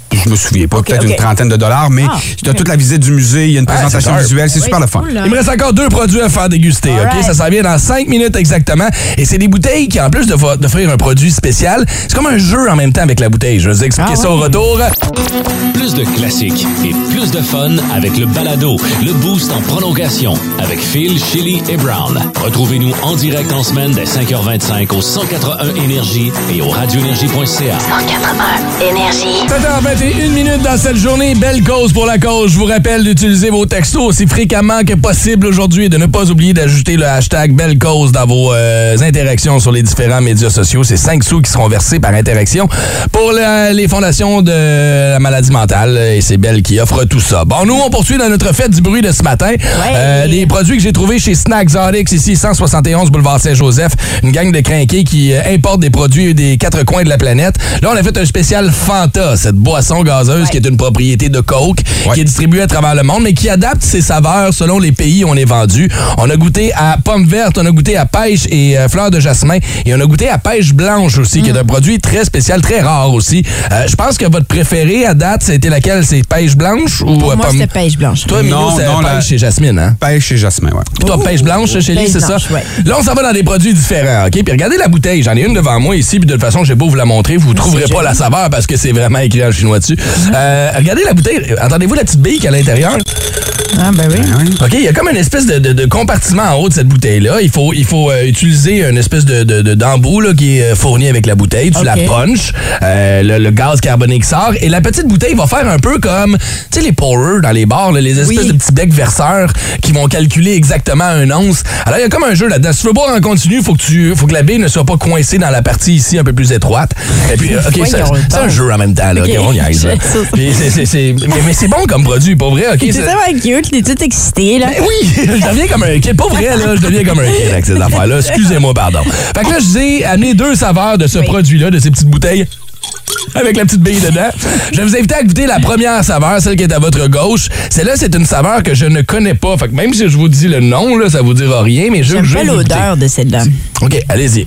je me souviens pas, Okay, peut-être okay. une trentaine de dollars, mais Ah, tu as okay. toute la visite du musée, il y a une Ah, présentation c'est visuelle, c'est Oui, super le c'est fun. cool, là. Il me reste encore deux produits à faire déguster, OK? Alright. Ça s'en vient dans cinq minutes exactement. Et c'est des bouteilles qui, en plus de vo- d'offrir un produit spécial, c'est comme un jeu en même temps avec la bouteille. Je vais vous expliquer Ah, ça au ouais. retour. Plus de classiques et plus de fun avec le balado, le Boost en prolongation avec Phil, Chili et Brown. Retrouvez-nous en direct en semaine dès cinq heures vingt-cinq au cent quatre-un Énergie et au radio énergie point c a. cent quatre-vingts Énergie. sept heures vingt et une minutes dans cette journée. Belle cause pour la cause. Je vous rappelle d'utiliser vos textos aussi fréquemment que possible aujourd'hui et de ne pas oublier d'ajouter le hashtag Belle cause dans vos euh, interactions sur les différents médias sociaux. C'est cinq sous qui seront versés par interaction pour la- les fondations de la maladie mentale. Et c'est Belle qui offre tout ça. Bon, nous, on poursuit dans notre fête du bruit de ce matin. Euh, des produits que j'ai trouvés chez Snack Exotics, ici, cent soixante et onze boulevard Saint-Joseph. Une gang de crinqués qui euh, importent des produits des quatre coins de la planète. Là, on a fait un spécial Fanta, cette boisson gazeuse qui est une propriété de Coke, Ouais. qui est distribuée à travers le monde, mais qui adapte ses saveurs selon les pays où on est vendu. On a goûté à pomme verte, on a goûté à pêche et euh, fleur de jasmin, et on a goûté à pêche blanche aussi, qui est un produit très spécial, très rare aussi. Euh, je pense que votre préféré à date, c'était laquelle? C'est pêche blanche ou Pour euh, moi, pomme? c'était pêche blanche. Toi, Milo, Non, c'est non, pêche la- chez Jasmine, hein? Pêche et jasmin, ouais. Puis toi, pêche blanche, chez pêche c'est ça? blanche, ouais. Là, on s'en va dans des produits différents, OK? Puis regardez la bouteille. J'en ai une devant moi ici, puis de toute façon, j'ai beau vous la montrer, vous ne trouverez pas joli. la saveur parce que c'est vraiment écrit en chinois dessus. Euh, regardez la bouteille. Entendez-vous la petite bille qu'il y a à l'intérieur? Ah, ben oui. OK, il y a comme une espèce de, de- de compartiment en haut de cette bouteille-là. Il faut, il faut euh, utiliser une espèce de, de, de- d'embout là, qui est euh, fourni avec la bouteille. Tu OK. la punches, euh, le, le gaz carboné qui sort, et la petite bouteille va faire un peu comme, tu sais, les pourers dans les bars, là, les espèces Oui. de petits becs verseurs qui vont calculer exactement un once. Alors, il y a comme un jeu là-dedans. Si tu veux boire en continu, il faut que tu, faut que la bille ne soit pas coincée dans la partie ici un peu plus étroite. Et puis, euh, OK, Voyons ça- c'est un donc. jeu en même temps, là. OK. OK, on niaise, là. C'est ça. Puis c'est- c'est- c'est- mais mais c'est bon comme produit, pour vrai. OK, C'est c'est- tellement cute, t'es tout excité, là. ben oui, je deviens comme un kid. Pas vrai, là, je deviens comme un kid avec ces affaires-là. Excusez-moi, pardon. Fait que là, je vous ai amené deux saveurs de ce Oui. produit-là, de ces petites bouteilles. Avec la petite bille dedans. Je vais vous inviter à goûter la première saveur, celle qui est à votre gauche. Celle-là, c'est une saveur que je ne connais pas. Fait que même si je vous dis le nom, là, ça vous dira rien, mais je J'aime je pas vais vous l'odeur de celle-là. goûter. OK, allez-y.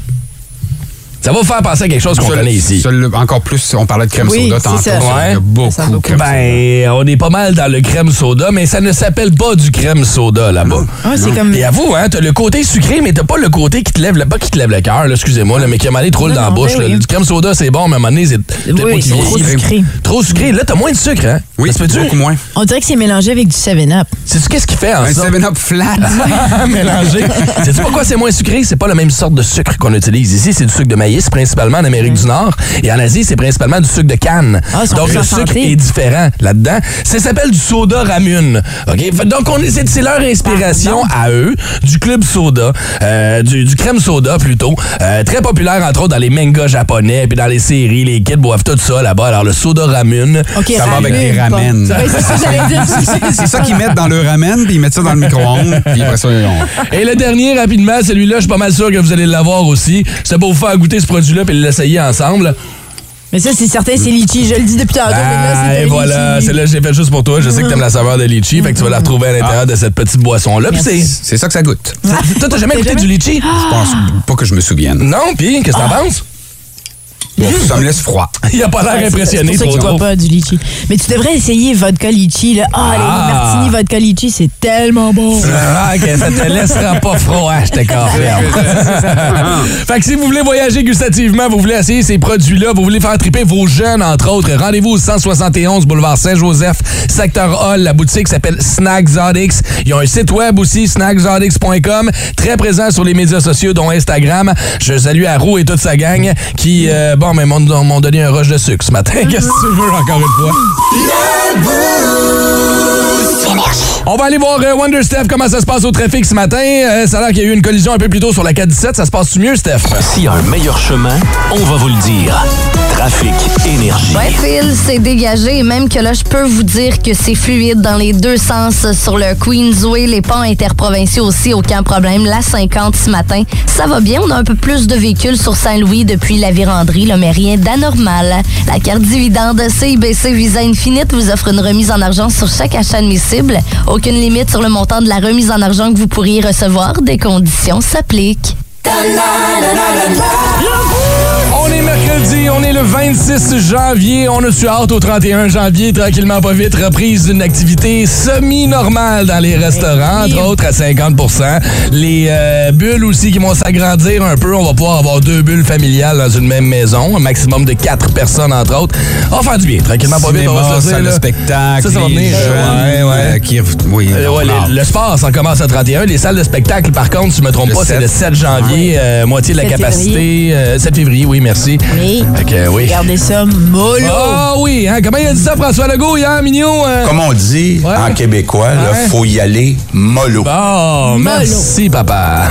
Ça va vous faire penser à quelque chose qu'on Seul- connaît ici. seul- encore plus, on parlait de crème Oui, soda c'est tantôt. ça. Il y Ouais. a beaucoup Ça sent de beaucoup. crème soda. Ben, on est pas mal dans le crème soda, mais ça ne s'appelle pas du crème soda là-bas. Ah, c'est comme. Et avoue, hein, t'as le côté sucré, mais t'as pas le côté qui te lève le, pas qui te lève le cœur, là, excusez-moi, là, mais qui a mal trop Non, dans la non, bouche. ben là. oui. Du crème soda, c'est bon, mais à un moment donné, c'est peut-être Oui, pas c'est qu'il trop vieillit. sucré. Trop sucré. Là, t'as moins de sucre, hein? Oui, Ça se peut-tu? beaucoup moins. On dirait que c'est mélangé avec du seven up. Sais-tu qu'est-ce qu'il fait en Un ça? seven up flat. Mélangé. Sais-tu pourquoi c'est moins sucré? C'est pas la même sorte de sucre qu'on utilise. Ici, c'est du sucre de maïs, principalement en Amérique du Nord. Et en Asie, c'est principalement du sucre de canne. Ah, ils sont Donc, plus le en sucre santé. est différent là-dedans. Ça s'appelle du soda ramune. OK? Fait- Donc, on est- c'est, c'est leur inspiration à eux, du club soda, euh, du, du crème soda plutôt. Euh, très populaire, entre autres, dans les mangas japonais, puis dans les séries. Les kids boivent tout ça là-bas. Alors, le soda ramune. OK, Ça va avec les ramen. Oui, c'est ça que j'allais dire. C'est ça qu'ils mettent dans le ramen, puis ils mettent ça dans le micro-ondes, puis après ça, on... Et le dernier, rapidement, celui-là, je suis pas mal sûr que vous allez l'avoir aussi. C'est pour vous faire goûter ce produit-là puis l'essayer ensemble. Mais ça, c'est certain, c'est litchi. Je le dis depuis tantôt. mais là, Ah, c'est et un voilà, litchi. celle-là, je l'ai fait juste pour toi. Je sais que t'aimes la saveur de litchi, fait que tu vas la retrouver à l'intérieur de cette petite boisson-là. Puis c'est... C'est ça que ça goûte. c'est- Toi, t'as jamais goûté du litchi? Je pense pas que je me souvienne. Non, puis qu'est-ce que t'en Ah. penses? Bon, ça me laisse froid. Il a pas l'air Ouais, c'est- impressionné, C'est trop pour ça qu'il trop. boit pas du litchi. Mais tu devrais essayer vodka litchi. Là. Ah, Ah. les martini vodka litchi, c'est tellement bon. Ah, ok, ça te laissera pas froid, je te confirme. Fait que si vous voulez voyager gustativement, vous voulez essayer ces produits-là, vous voulez faire triper vos jeunes, entre autres, rendez-vous au cent soixante et onze boulevard Saint-Joseph, secteur Hall. La boutique s'appelle Snack Exotics. Ils ont un site web aussi, snack exotics point com, très présent sur les médias sociaux, dont Instagram. Je salue Arou et toute sa gang qui, euh, bon, mais m'ont m'ont donné un rush de sucre ce matin. Qu'est-ce que tu veux, encore une fois? On va aller voir euh, Wonder Steph, comment ça se passe au trafic ce matin. Euh, ça a l'air qu'il y a eu une collision un peu plus tôt sur la quatre dix-sept. Ça se passe-tu mieux, Steph? S'il y a un meilleur chemin, on va vous le dire. Trafic Énergie. Ouais, Phil, c'est dégagé. Et même que là, je peux vous dire que c'est fluide dans les deux sens sur le Queensway. Les ponts interprovinciaux aussi, aucun problème. La cinquante ce matin, ça va bien. On a un peu plus de véhicules sur Saint-Louis depuis la Vérandrie, là, mais rien d'anormal. La carte dividende C I B C Visa Infinite vous offre une remise en argent sur chaque achat admissible. Aucune limite sur le montant de la remise en argent que vous pourriez recevoir. Des conditions s'appliquent. On est mercredi dit, on est le vingt-six janvier. On a su hâte au trente et un janvier, tranquillement pas vite, reprise d'une activité semi-normale dans les restaurants, entre autres à cinquante pour cent. Les euh, bulles aussi qui vont s'agrandir un peu. On va pouvoir avoir deux bulles familiales dans une même maison, un maximum de quatre personnes, entre autres. On va faire du bien, tranquillement pas vite. On va se le spectacle, ça, ça va venir. les jeunes, ouais, ouais. Euh, qui, oui, Euh, ouais, le, le sport, ça commence à trente et un. Les salles de spectacle, par contre, si je me trompe Le pas, c'est sept. le sept janvier, euh, moitié de la sept capacité. Euh, sept février, oui, merci. Oui. Fait que, oui. Regardez ça, mollo. Ah oui, hein, comment il a dit ça, François Legault, hier, Mignon? Euh... Comme on dit Ouais. en québécois, il Ouais. faut y aller mollo. Bon, merci, papa.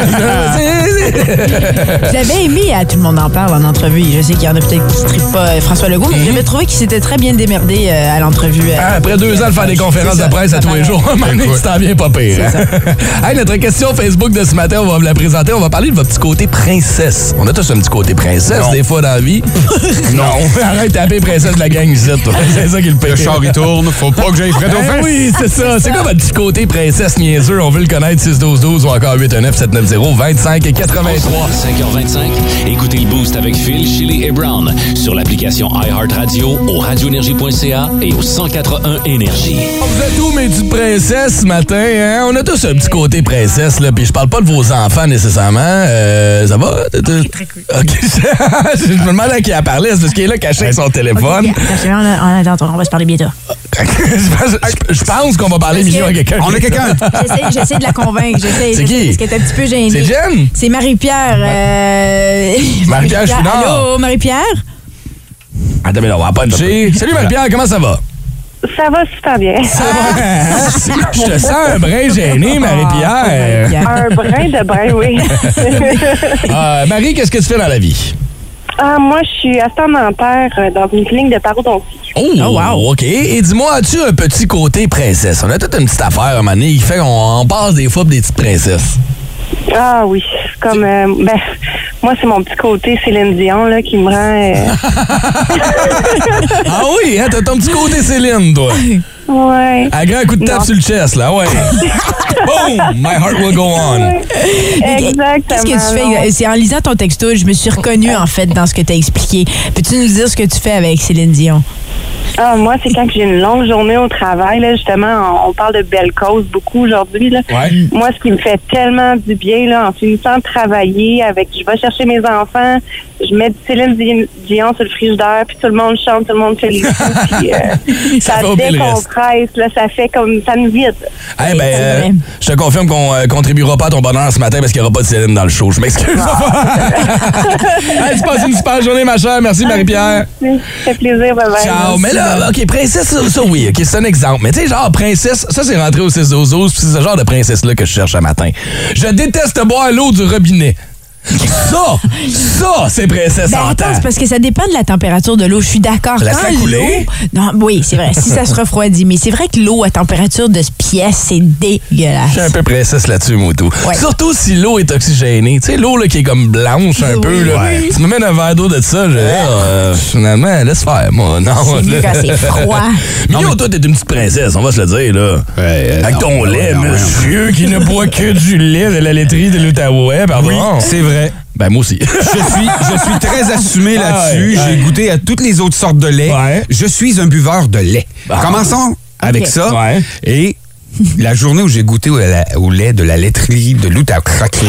J'avais aimé à Tout le monde en parle en entrevue. Je sais qu'il y en a peut-être qui ne trippent pas euh, François Legault, mais j'avais trouvé qu'il s'était très bien démerdé euh, à l'entrevue. euh. Ah, après deux ans de faire des conférences C'est ça. de presse à tous les jours, à un moment donné, tu t'en viens pas pire. Hein? Hey, notre question Facebook de ce matin, on va vous la présenter. On va parler de votre petit côté princesse. On a tous un petit côté princesse, Non. des fois, dans la vie. Non. Arrête de taper princesse de la gang ici, toi. C'est ça qui le Le pète. char, il tourne. Faut pas que j'aille frais aux Ben fesses. oui, c'est ça. C'est quoi votre petit côté princesse niaiseux? On veut le connaître, six douze douze ou encore huit un neuf sept neuf zéro deux cinq quatre-vingt-trois. cinq heures vingt-cinq, écoutez le Boost avec Phil, Chili et Brown sur l'application iHeartRadio, au radioénergie point c a et au cent quatre-vingt-un Énergie. Vous êtes où, mes petites princesses, ce matin? Hein? On a tous un petit côté princesse, là. Puis je parle pas de vos enfants, nécessairement. Euh, ça va? Ok, très cool. OK. Je me demande à qui elle parlait. C'est parce qu'il est là caché avec son téléphone. Ok, attends, on, a- on, attends, on va se parler bientôt. je, pense, je pense qu'on va parler Parce million à que- quelqu'un. On a quelqu'un. J'essaie, j'essaie de la convaincre. J'essaie, C'est j'essaie, qui? Parce qu'elle est un petit peu gênée. C'est Jen? C'est Marie-Pierre. Euh... Marie-Pierre Chouinard. Allô, Marie-Pierre? Attends, mais là, on va puncher. Salut, Marie-Pierre, comment ça va? Ça va super bien. Je te sens un brin gêné, Marie-Pierre. Un brin de brin, oui. Euh, Marie, qu'est-ce que tu fais dans la vie? Ah, moi, je suis assistante dentaire euh, dans une clinique de parodontie. Oh, wow. OK. Et dis-moi, as-tu un petit côté princesse? On a toute une petite affaire à un moment donné qui fait qu'on on passe des fois pour des petites princesses. Ah oui, comme euh, ben moi c'est mon petit côté Céline Dion là qui me rend euh, Ah oui, hein? T'as ton petit côté Céline, toi. ouais. Un grand coup de tape Non. sur le chest, là, ouais. Boom! My heart will go on. Exactement. Qu'est-ce que tu non. fais? C'est en lisant ton texto, je me suis reconnue en fait dans ce que tu as expliqué. Peux-tu nous dire ce que tu fais avec Céline Dion? Ah, moi, c'est quand j'ai une longue journée au travail, là, justement, on, on parle de belles causes beaucoup aujourd'hui, là. Ouais. Moi, ce qui me fait tellement du bien, là, en finissant de travailler avec, je vais chercher mes enfants, je mets du Céline Di- Dion sur le frigidaire, puis tout le monde chante, tout le monde fait les coups, puis euh, Ça ça fait oublier le reste. décompresse, là, ça fait comme, ça nous vide. Eh ben, euh, je te confirme qu'on euh, contribuera pas à ton bonheur ce matin parce qu'il n'y aura pas de Céline dans le show. Je m'excuse. Hey, tu passes une super journée, ma chère. Merci, Marie-Pierre. Ça fait plaisir, bye bye. Ciao. Mais là, OK, princesse, ça, ça, oui, OK, c'est un exemple. Mais tu sais, genre, princesse, ça, c'est rentré au six douze douze, puis c'est ce genre de princesse-là que je cherche un matin. Je déteste boire l'eau du robinet. Ça, ça, c'est princesse Ben en attends, temps. c'est parce que ça dépend de la température de l'eau. Je suis d'accord. La Quand laisse-la couler. l'eau- Non, oui, c'est vrai. Si ça se refroidit. Mais c'est vrai que l'eau à température de pièce, c'est dégueulasse. Je suis un peu princesse là-dessus, Moto. Ouais. Surtout si l'eau est oxygénée. Tu sais, l'eau là, qui est comme blanche un Oui, peu. Là. oui. Tu me mets un verre d'eau de ça, je euh, finalement, laisse faire, moi. Non, C'est mieux là. quand c'est froid. Mignon, toi, t'es une petite princesse, on va se le dire, là. euh, Avec non, ton non, lait, non, non. monsieur, qui ne boit que du lait de la laiterie de l'Outaouais, pardon. Oui, c'est vrai. Ben, moi aussi. Je suis, je suis très assumé Ah là-dessus. ouais, J'ai ouais. goûté à toutes les autres sortes de lait. Ouais. Je suis un buveur de lait. Ah. Commençons avec Ok. ça. Ouais. Et la journée où j'ai goûté au, la- au lait de la laiterie de l'Outaouais,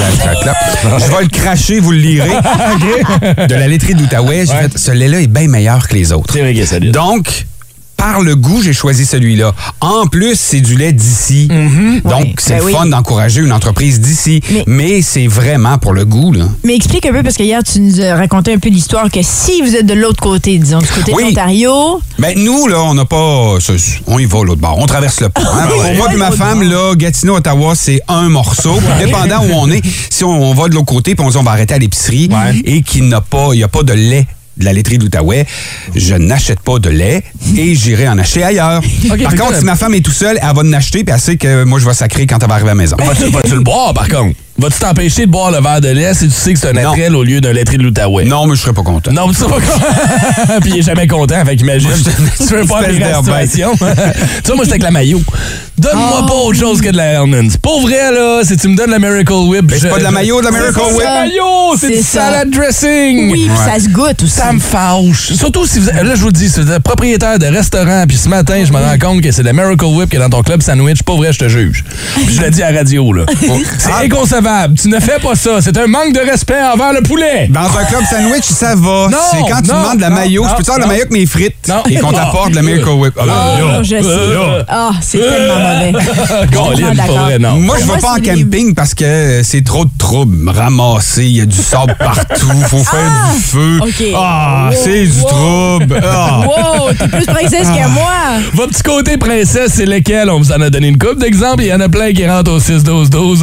je vais le cracher, vous le lirez. De la laiterie d'Outaouais, j'ai Ouais. fait, ce lait-là est bien meilleur que les autres. C'est vrai qu'il est solide. Donc, par le goût, j'ai choisi celui-là. En plus, c'est du lait d'ici. Donc, Ouais. c'est Ben le oui. fun d'encourager une entreprise d'ici. Mais- Mais, c'est vraiment pour le goût, là. Mais explique un peu, parce que hier, tu nous as raconté un peu l'histoire que si vous êtes de l'autre côté, disons, du côté Oui. de l'Ontario, Ben, nous, là, on n'a pas. ce- On y va l'autre bord. On traverse le pont. Hein? Pour moi et ma femme, là, Gatineau, Ottawa, c'est un morceau. Puis dépendant où on est, si on, on va de l'autre côté, puis on dit on va arrêter à l'épicerie Ouais. et qu'il n'a pas, il n'y a pas de lait de la laiterie d'Outaouais, je n'achète pas de lait et j'irai en acheter ailleurs. Ok, Par fait contre, que- si ma femme est tout seule, elle va en acheter puis elle sait que moi, je vais sacrer quand elle va arriver à la maison. Vas-tu vas-tu le boire, par contre? Vas-tu t'empêcher de boire le verre de lait si tu sais que c'est un naturel au lieu d'un laiterie de l'Outaouais? Non, mais je serais pas content. Non, mais tu serais pas content. Puis il est jamais content, fait qu'imagine. Tu veux pas espèce la d'airbag. situation. Tu vois, moi, c'est avec la maillot. Donne-moi Oh. pas autre chose que de la Hellmann's. Pour vrai, là, si tu me donnes la Miracle Whip... Mais c'est je- pas de la maillot, de la Miracle C'est Whip. pas de la maillot, c'est C'est du ça. salad dressing. Oui, puis Ouais. ça se goûte aussi. Ça me fâche. Surtout si vous êtes, là, je vous dis, si vous êtes propriétaire de restaurant, puis ce matin, je me rends compte que c'est le Miracle Whip qui est dans ton club sandwich, pas vrai, je te juge. Puis je le dis à la radio, là. C'est Ah. inconcevable. Tu ne fais pas ça. C'est un manque de respect envers le poulet. Dans un club sandwich, ça va. Non, C'est quand tu non, demandes de la non, maillot. non, Je peux te faire de la non. maillot avec mes frites Non. et qu'on t'apporte de la Miracle Whip. Ah, Ah, là. je sais. Ah, c'est tellement mauvais. Colin, d'accord. pas vrai, non. Moi, je Pour vais moi, pas en c'est les- camping parce que c'est trop de trouble. Ramasser, il y a du sable partout, faut faire du feu. OK. Ah, Wow, c'est du wow. trouble. Ah. Wow, t'es plus princesse que moi. Votre petit côté princesse, c'est lequel? On vous en a donné une couple d'exemples. Il y en a plein qui rentrent au six douze douze.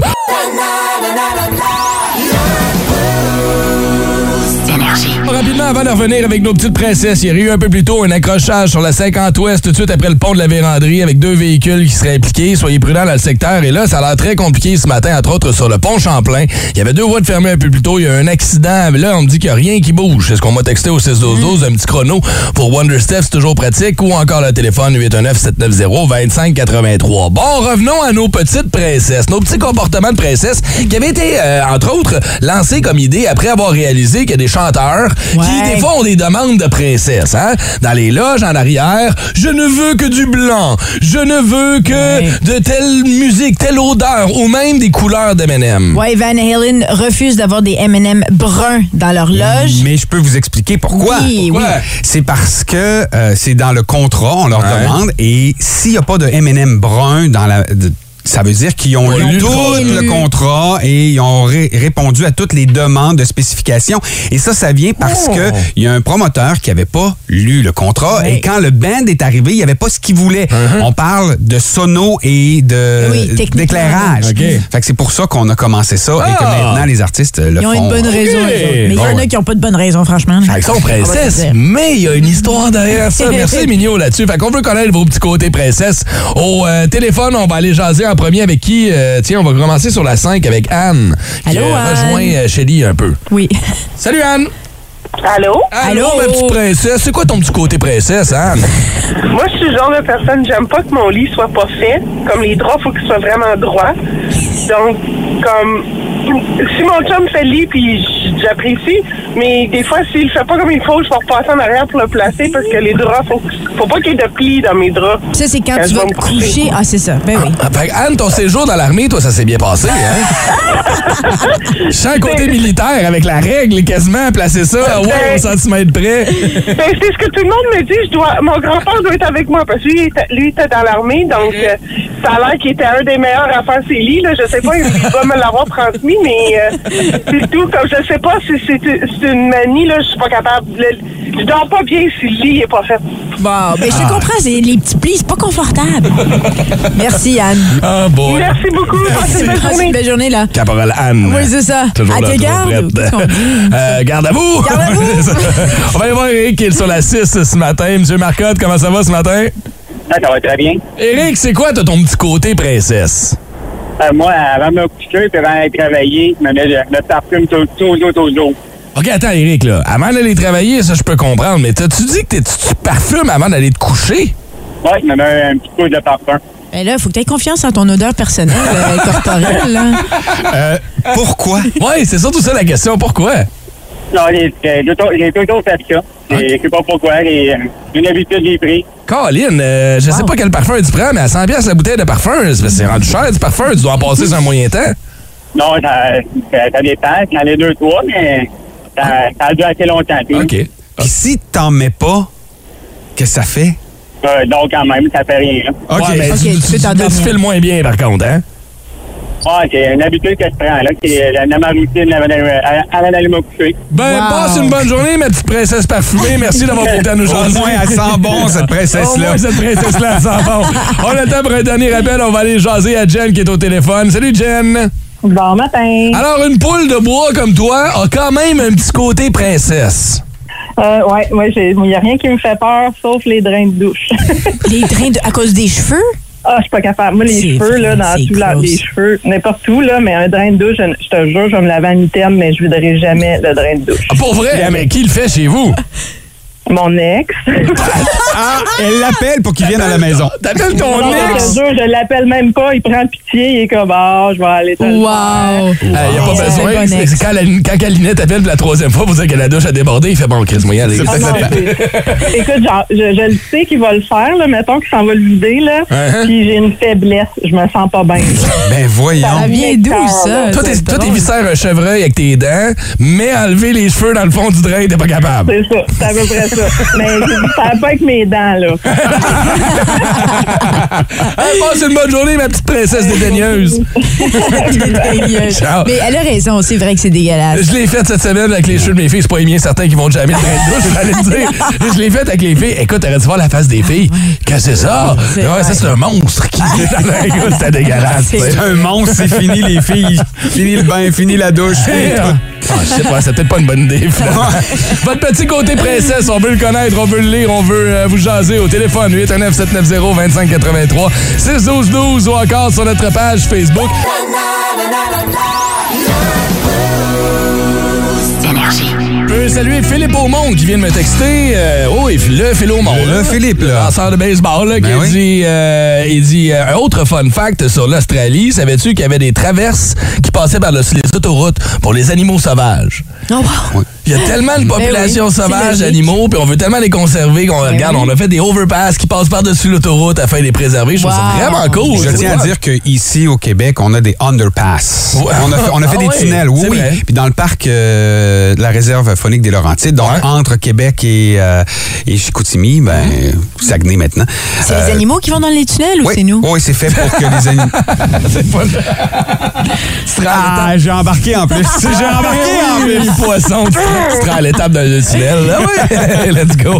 Rapidement, avant de revenir avec nos petites princesses, il y aurait eu un peu plus tôt un accrochage sur la cinquante Ouest tout de suite après le pont de la Vérandrie avec deux véhicules qui seraient impliqués. Soyez prudents dans le secteur. Et là, ça a l'air très compliqué ce matin, entre autres sur le pont Champlain. Il y avait deux voies de fermées un peu plus tôt. Il y a eu un accident. Là, on me dit qu'il n'y a rien qui bouge. C'est ce qu'on m'a texté au six douze douze. Un petit chrono pour Wonder Steph, c'est toujours pratique. Ou encore le téléphone huit un neuf, sept neuf zéro, deux cinq huit trois. Bon, revenons à nos petites princesses. Nos petits comportements de princesses qui avaient été, euh, entre autres, lancés comme idée après avoir réalisé qu'il y a des chanteurs Ouais. qui, des fois, ont des demandes de princesse. Hein? Dans les loges, en arrière, je ne veux que du blanc. Je ne veux que Ouais. de telle musique, telle odeur, ou même des couleurs d'M and M. Ouais, Van Halen refuse d'avoir des M and M bruns dans leur loge. Mais je peux vous expliquer pourquoi. Oui, Pourquoi? oui. C'est parce que euh, c'est dans le contrat, on leur Ouais. demande, et s'il n'y a pas de M and M brun dans la... de- ça veut dire qu'ils ont Ils ont lu lu tout le le contrat et ils ont ré- répondu à toutes les demandes de spécifications. Et ça, ça vient parce Oh. que il y a un promoteur qui n'avait pas lu le contrat. Ouais. Et quand le band est arrivé, il n'y avait pas ce qu'il voulait. Uh-huh. On parle de sono et de Oui, techniquement. d'éclairage. OK. Fait que c'est pour ça qu'on a commencé ça et que Ah. maintenant les artistes le Ils ont font. une bonne raison. OK. les autres. Mais il y en Bon. a qui n'ont pas de bonne raison, franchement. Elles sont On va princesses, te dire. mais il y a une histoire derrière ça. Merci, Mignot, là-dessus. Fait qu'on veut connaître vos petits côtés princesses. Au euh, téléphone, on va aller jaser en premier avec qui? Euh, tiens, on va commencer sur la cinq avec Anne. Qui Allô, euh, Anne? rejoint euh, Shelly un peu. Oui. Salut, Anne! Allô? Allô, Allô? ma petite princesse. C'est quoi ton petit côté princesse, Anne? Moi, je suis le genre de personne, j'aime pas que mon lit soit pas fait. Comme les draps, faut qu'ils soient vraiment droits. Donc, comme, si mon chum fait le lit, puis j'apprécie, mais des fois, s'il le fait pas comme il faut, je vais repasser en arrière pour le placer parce que les draps, faut, faut pas qu'il y ait de plis dans mes draps. Ça, c'est quand Elles tu vas vont te me coucher. coucher. Ah, c'est ça. Ben oui. Ah, fait que Anne, ton séjour dans l'armée, toi, ça s'est bien passé, hein? Je sens un côté militaire avec la règle quasiment, placer ça à ouais, au centimètre près. Ben, c'est ce que tout le monde me dit. Je dois, mon grand-père doit être avec moi parce que lui, il était, lui était dans l'armée, donc euh, ça a l'air qu'il était un des meilleurs à faire ses lits. Là. Je sais pas, il il va me l'avoir transmis, mais euh, c'est tout. Comme je sais pas si c'est c'est une manie, là, je suis pas capable. Le- je dors pas bien si le lit est pas fait. Bon, ben, je te comprends, c'est les petits plis, c'est pas confortable. Merci, Anne. Ah, boy. Merci beaucoup. Passez une belle Passe une journée. belle journée, là. Caporal Anne. Oui, c'est ça. Toujours À là, tes toujours gardes, prête. ou qu'est-ce qu'on dit? Euh, garde à vous! Garde à vous! On va aller voir Eric qui est sur la six ce matin. Monsieur Marcotte, comment ça va ce matin? Ah, ça va très bien. Eric, c'est quoi toi, ton petit côté princesse? Euh, moi, avant de me coucher, puis avant d'aller travailler, je me mets le, le parfum tout- toujours, toujours. OK, attends, Eric, là. Avant d'aller travailler, ça, je peux comprendre, mais t'as-tu dit que t'es- tu te parfumes avant d'aller te coucher? Oui, je me mets un petit peu de parfum. Ben là, faut que tu aies confiance en ton odeur personnelle, euh, corporelle, là. Euh, pourquoi? Oui, c'est surtout ça la question. Pourquoi? Non, j'ai j'ai toujours j'ai toujours fait ça. Et Je sais pas pourquoi. j'ai une habitude, j'ai pris. Colin, euh, je sais Wow. pas quel parfum tu prends, mais à cent piastres la bouteille de parfum, c'est c'est rendu cher du parfum. Tu dois en passer sur un moyen temps. Non, ça, ça, ça dépend. J'en ai deux, trois, mais ça, ça a duré assez longtemps. tu sais. OK. Puis si t'en mets pas, qu'est-ce que ça fait? Euh, donc, quand même, ça fait rien. là. OK. Ouais, mais OK, tu, tu tu, peux t'en tu, tu donner. files moins bien, par contre, hein? Ouais, c'est une habitude que je prends, là. C'est dans ma routine avant d'aller avant d'aller me coucher. Ben, Wow. passe une bonne journée, ma petite princesse parfumée. Merci d'avoir porté à nous Au jaser. moins, elle sent bon, cette Au princesse-là. moins, cette princesse-là, elle sent bon. On a le temps pour un dernier rappel. On va aller jaser à Jen qui est au téléphone. Salut, Jen. Bon matin. Alors, une poule de bois comme toi a quand même un petit côté princesse. Euh, ouais, moi, il n'y a rien qui me fait peur sauf les drains de douche. Les drains de- à cause des cheveux? Ah, je suis pas capable. Moi, les C'est cheveux, vrai, là, dans c'est tout la, gross. les cheveux, n'importe où, là, mais un drain de douche, je, je te jure, je vais me laver à mi-terme, mais je voudrais jamais le drain de douche. Ah, pour vrai? Mais qui le fait chez vous? Mon ex. Ah, elle l'appelle pour qu'il vienne à la maison. T'appelles ton Non, je ex? te jure, je l'appelle même pas. Il prend pitié. Il est comme, ah, je vais aller te le Wow! Il n'y a pas Ouais, besoin. bon C'est ex. c'est quand, la, quand Calinette appelle pour la troisième fois pour dire que la douche a débordé, il fait bon, Chris, moi, y aller. Ah non, c'est- Écoute, genre, je, je le sais qu'il va le faire, là. Mettons qu'il s'en va le vider, là. Uh-huh. Puis j'ai une faiblesse. Je me sens pas bien. Ben voyons. Ça vient d'où, ça? Toi, t'es, C'est toi, t'es drôle. visser un chevreuil avec tes dents, mais enlever les cheveux dans le fond du drain, t'es pas capable. C'est ça. C'est à peu près ça. Mais ça va pas avec mes dents, là. Hey, passe une bonne journée, ma petite princesse dédaigneuse. Dégueulasse. Ciao. Mais elle a raison, c'est vrai que c'est dégueulasse. Je l'ai faite cette semaine avec les cheveux de mes filles. C'est pas les miens, certains qui vont jamais le drain de douche, j'allais te dire. Je l'ai faite avec les filles. Écoute, t'aurais dû voir la face des filles. Qu'est-ce que c'est ça? C'est Ouais, vrai. ça, c'est un monstre qui est dans la gueule. C'était dégueulasse. C'est- tu sais. C'est un monstre, c'est fini les filles. Fini le bain, fini la douche. Ah, shit, ouais, c'est peut-être pas une bonne idée, finalement. Votre petit côté princesse, on veut le connaître, on veut le lire, on veut euh, vous jaser au téléphone huit un neuf sept neuf zéro deux cinq huit trois six douze douze ou encore sur notre page Facebook. Énergie. Je veux saluer Philippe Aumont qui vient de me texter. Euh, oh, et le Phil Aumont. Le- le là. Philippe, là. Le lanceur de baseball, là, qui Ben a oui. dit, euh, il dit euh, un autre fun fact sur l'Australie. Savais-tu qu'il y avait des traverses qui passaient par le- les autoroutes pour les animaux sauvages? Oh, wow. Il y a tellement de population oui, c'est sauvage logique. d'animaux, puis on veut tellement les conserver qu'on Ben regarde, oui. on a fait des overpass qui passent par-dessus l'autoroute afin de les préserver. Je trouve ça Wow. vraiment cool. Je C'est tiens à fun. dire qu'ici, au Québec, on a des underpass. Ouais. On a fait, on a fait Ah des ouais, tunnels, oui. c'est oui. vrai. Puis dans le parc euh, de la réserve faunique des Laurentides, donc Ouais. entre Québec et, euh, et Chicoutimi, ben, Saguenay maintenant. C'est Euh, les animaux qui vont dans les tunnels ou oui, c'est nous? Oui, c'est fait pour que les animaux. C'est fun. Ah, j'ai embarqué en plus. J'ai embarqué en plus. Les poissons, tu te- tu te rends à l'étape d'un tunnel. Là. Ouais. Let's go.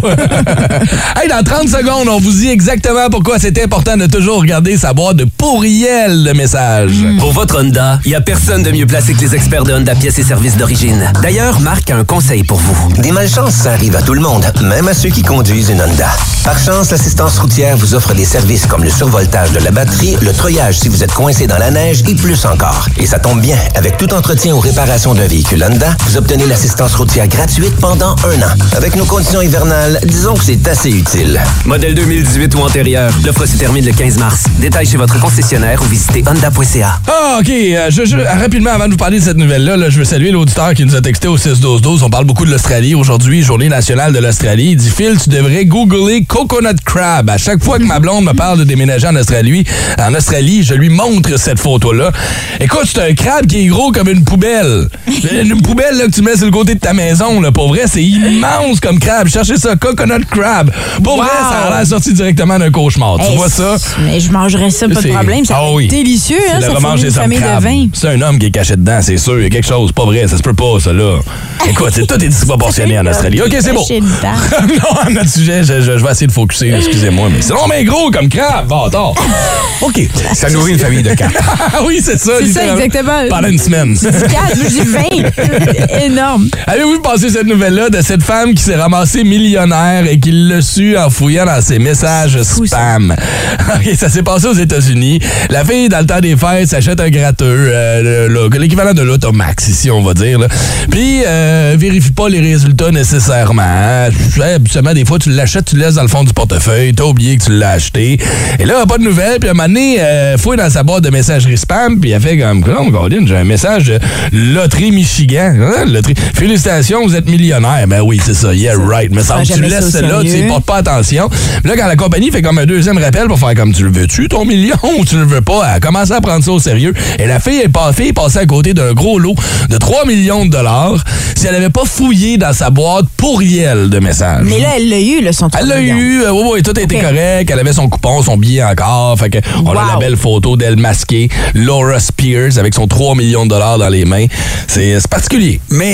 Hey, dans trente secondes, on vous dit exactement pourquoi c'est important de toujours regarder sa boîte de pourriel de messages. Pour votre Honda, il n'y a personne de mieux placé que les experts de Honda Pièces et Services d'origine. D'ailleurs, Marc a un conseil pour vous. Des malchances, ça arrive à tout le monde, même à ceux qui conduisent une Honda. Par chance, l'assistance routière vous offre des services comme le survoltage de la batterie, le treuillage si vous êtes coincé dans la neige et plus encore. Et ça tombe bien, avec tout entretien ou réparation d'un véhicule Honda, vous obtenez l'assistance routière gratuite pendant un an. Avec nos conditions hivernales, disons que c'est assez utile. Modèle deux mille dix-huit ou antérieur, l'offre se termine le quinze mars. Détail chez votre concessionnaire ou visitez honda point c a. Ah, OK. Euh, je, je- rapidement, avant de vous parler de cette nouvelle-là, là, je veux saluer l'auditeur qui nous a texté au six douze douze. On parle beaucoup de l'Australie. Aujourd'hui, journée nationale de l'Australie. Il dit, Phil, tu devrais googler coconut crab. À chaque fois que ma blonde me parle de déménager en Australie, en Australie, je lui montre cette photo-là. Écoute, c'est un crabe qui est gros comme une poubelle. Une poubelle là, que tu mets sur le côté de ta maison. Là. Pour vrai, c'est immense comme crabe. Cherchez ça, coconut crab. Pour Wow. vrai, ça a l'air sorti directement d'un cauchemar. Tu Hey, vois ça? Mais je mangerais ça, pas de C'est- problème. Ça Ah va être oui. délicieux, hein? C'est Ça le fournit remanche une des hommes famille de crabes. vin. C'est un homme qui est caché dedans, c'est sûr. Il y a quelque chose, pas vrai. Ça se peut pas, ça, là. Écoute, c'est tout est disproportionné en Australie. OK, c'est bon. Caché dedans. Non, à notre sujet, je, je- je vais essayer de focusser, excusez-moi, mais c'est non, mais gros comme crabe, bâtard. OK. Ça nourrit une famille de quatre. Ah oui, c'est ça. C'est ça, littéralement. exactement. Pendant une semaine. C'est du quatre, moi, j'ai vingt. Énorme. Avez-vous pensé cette nouvelle-là de cette femme qui s'est ramassée millionnaire et qui l'a su en fouillant dans ses messages fou, ça. spam? OK, ça s'est passé aux États-Unis. La fille, dans le temps des fêtes, s'achète un gratteux, euh, le- le- l'équivalent de l'Automax, ici, on va dire. là. Puis, euh, vérifie pas les résultats nécessairement. Hein. Habituellement, des fois, tu l'achètes, tu le laisses dans le fond du portefeuille, t'as oublié que tu l'as acheté. Et là, pas de nouvelles. Puis, à un moment donné, euh, fouille dans sa boîte de messagerie spam, puis elle fait comme, oh, Gordon, j'ai un message de Loterie Michigan. Hein, loterie. Félicitations, vous êtes millionnaire. Ben oui, c'est ça. Yeah, right. Mais ça, sera tu jamais laisses ça au là, tu y sérieux. portes pas attention. Puis là, quand la compagnie fait comme un deuxième rappel pour faire comme, tu le veux-tu, ton million, ou tu le veux pas, elle a commencé à prendre ça au sérieux. Et la fille est pas fille, passée à côté d'un gros lot de trois millions de dollars si elle avait pas fouillé dans sa boîte pourriel de messages. Mais là, elle l'a eu, là, son Elle l'a trois millions. eu, euh, oui, oui, tout a été Ok. correct. Elle avait son coupon, son billet encore. Fait que on a Wow. la belle photo d'elle masquée, Laura Spears, avec son trois millions de dollars dans les mains. C'est c'est particulier. Mais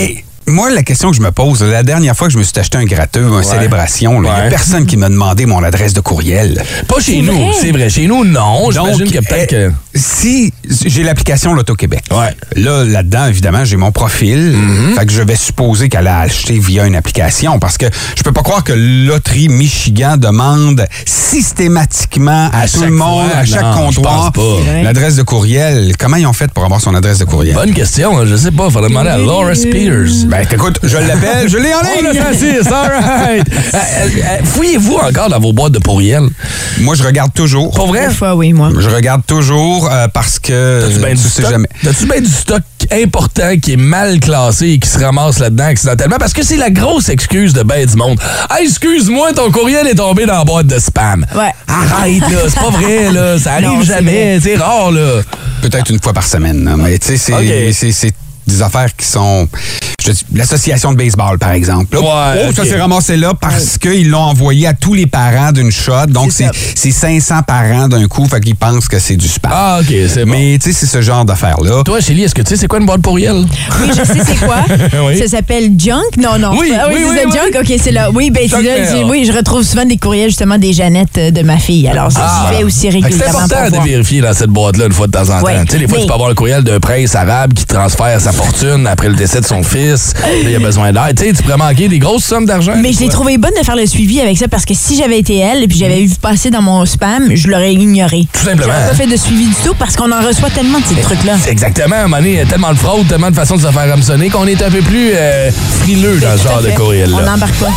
Moi, la question que je me pose, la dernière fois que je me suis acheté un gratteux, une Ouais. célébration, il n'y Ouais. a personne qui m'a demandé mon adresse de courriel. Pas chez nous, vrai. c'est vrai. Chez nous, non. J'imagine Donc, que peut-être euh, que... si j'ai l'application L'Auto-Québec, Ouais. là, là-dedans, évidemment, j'ai mon profil. Mm-hmm. Fait que je vais supposer qu'elle a acheté via une application parce que je peux pas croire que Loterie Michigan demande systématiquement à, À tout chaque le monde, fois, à chaque non, je comptoir, pense pas. l'adresse de courriel. Comment ils ont fait pour avoir son adresse de courriel? Bonne question, je sais pas. Faudrait demander à Laura Spears. Ben, écoute, je l'appelle, je l'ai en Oh, ligne! le Francis, all right. Euh, euh, euh, Fouillez-vous encore dans vos boîtes de pourriel? Moi, je regarde toujours. Pas vrai? Des fois, oui, moi. Je regarde toujours euh, parce que T'as-tu bien tu du sais stock? jamais. T'as-tu bien du stock important qui est mal classé et qui se ramasse là-dedans accidentellement? Parce que c'est la grosse excuse de ben du monde. Hey, excuse-moi, ton courriel est tombé dans la boîte de spam. Ouais. Arrête, là, c'est pas vrai, là. Ça arrive Non, c'est jamais, c'est rare, là. Peut-être une fois par semaine, là, mais tu sais, c'est, Ok. c'est, c'est des affaires qui sont... je te dis, l'association de baseball, par exemple. Là, Ouais, oh, ça ok. s'est ramassé là parce qu'ils l'ont envoyé à tous les parents d'une shot. Donc, C'est c'est, ça. c'est cinq cents parents d'un coup, fait qu'ils pensent que c'est du spam. Ah, OK, c'est bon. Mais tu sais, c'est ce genre d'affaires-là. Toi, Chélie, est-ce que tu sais c'est quoi une boîte pourriel? Oui, je sais c'est quoi. Oui. Ça s'appelle Junk? Non, non. Oui, Ah oui, c'est oui, ça, oui. Junk? OK, c'est là. Oui, ben, c'est Junk là, mail. c'est- oui, je retrouve souvent des courriels, justement, des Jeannettes euh, de ma fille. Alors, ça, Ah. j'y vais aussi Fait que régulièrement. c'est important pour de voir. vérifier dans cette boîte-là une fois de temps en temps. Ouais. Tu sais, des fois, Mais- tu peux avoir le courriel d'un prince arabe qui transfère sa fortune après le décès de son fils. Là, il a besoin d'aide. Tu sais, tu pourrais manquer des grosses sommes d'argent. Mais je l'ai trouvé bonne de faire le suivi avec ça parce que si j'avais été elle et puis j'avais vu passer dans mon spam, je l'aurais ignoré. Tout simplement. J'aurais pas fait de suivi du tout parce qu'on en reçoit tellement de ces trucs-là. C'est exactement. À un moment donné, il y a tellement de fraude, tellement de façons de se faire hameçonner qu'on est un peu plus euh, frileux dans ce Tout à genre de fait. courriel-là. On n'embarque pas.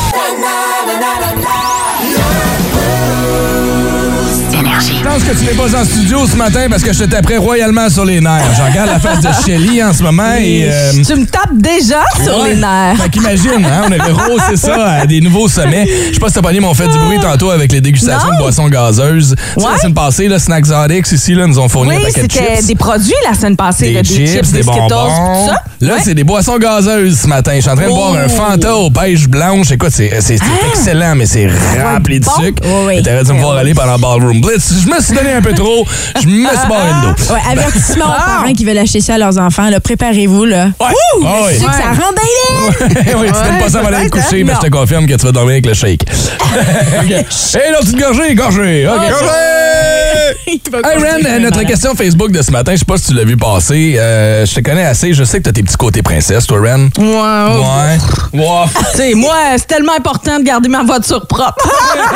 Je pense que tu n'es pas en studio ce matin parce que je te taperais royalement sur les nerfs. Je regarde la face de Shelly en ce moment et... euh, Tu me tapes déjà sur ouais. les nerfs. Fait qu'imagine, hein, on avait rehaussé ça à des nouveaux sommets. Je sais pas si t'as pogné mon fait du bruit tantôt avec les dégustations Non. de boissons gazeuses. Tu sais, Ouais. la semaine passée, là, Snack Zodix ici là, nous ont fourni Oui, un paquet de c'était chips. des produits la semaine passée. Des là, chips, des, des Skittles, bonbons. tout ça. Là, Ouais. c'est des boissons gazeuses ce matin. Je suis en train de Oh. boire un Fanta aux pêches blanches. Écoute, c'est c'est- c'est excellent, mais c'est rempli de bon. sucre. Oh, oui. T'aurais dû me voir aller pendant Ballroom Blitz. Je me suis donné un peu trop. Je me suis barré le dos. Ouais, avertissement aux Ah. parents qui veulent acheter ça à leurs enfants. Là, préparez-vous. Là. Ouais. Ouh, Ah le oui. sucre, Ouais. ça rend bien oui, tu donnes pas ça avant d'aller te peut-être, coucher, hein? mais je te confirme que tu vas dormir avec le shake. OK. Hey, là, petite gorgée, gorgée. OK. Hey, Ren, euh, notre question Facebook de ce matin, je sais pas si tu l'as vu passer. Euh, je te connais assez. Je sais que t'as tes petits côtés princesse, toi, Ren. Ouais. Ouais. Ouais. Tu sais, moi, c'est tellement important de garder ma voiture propre.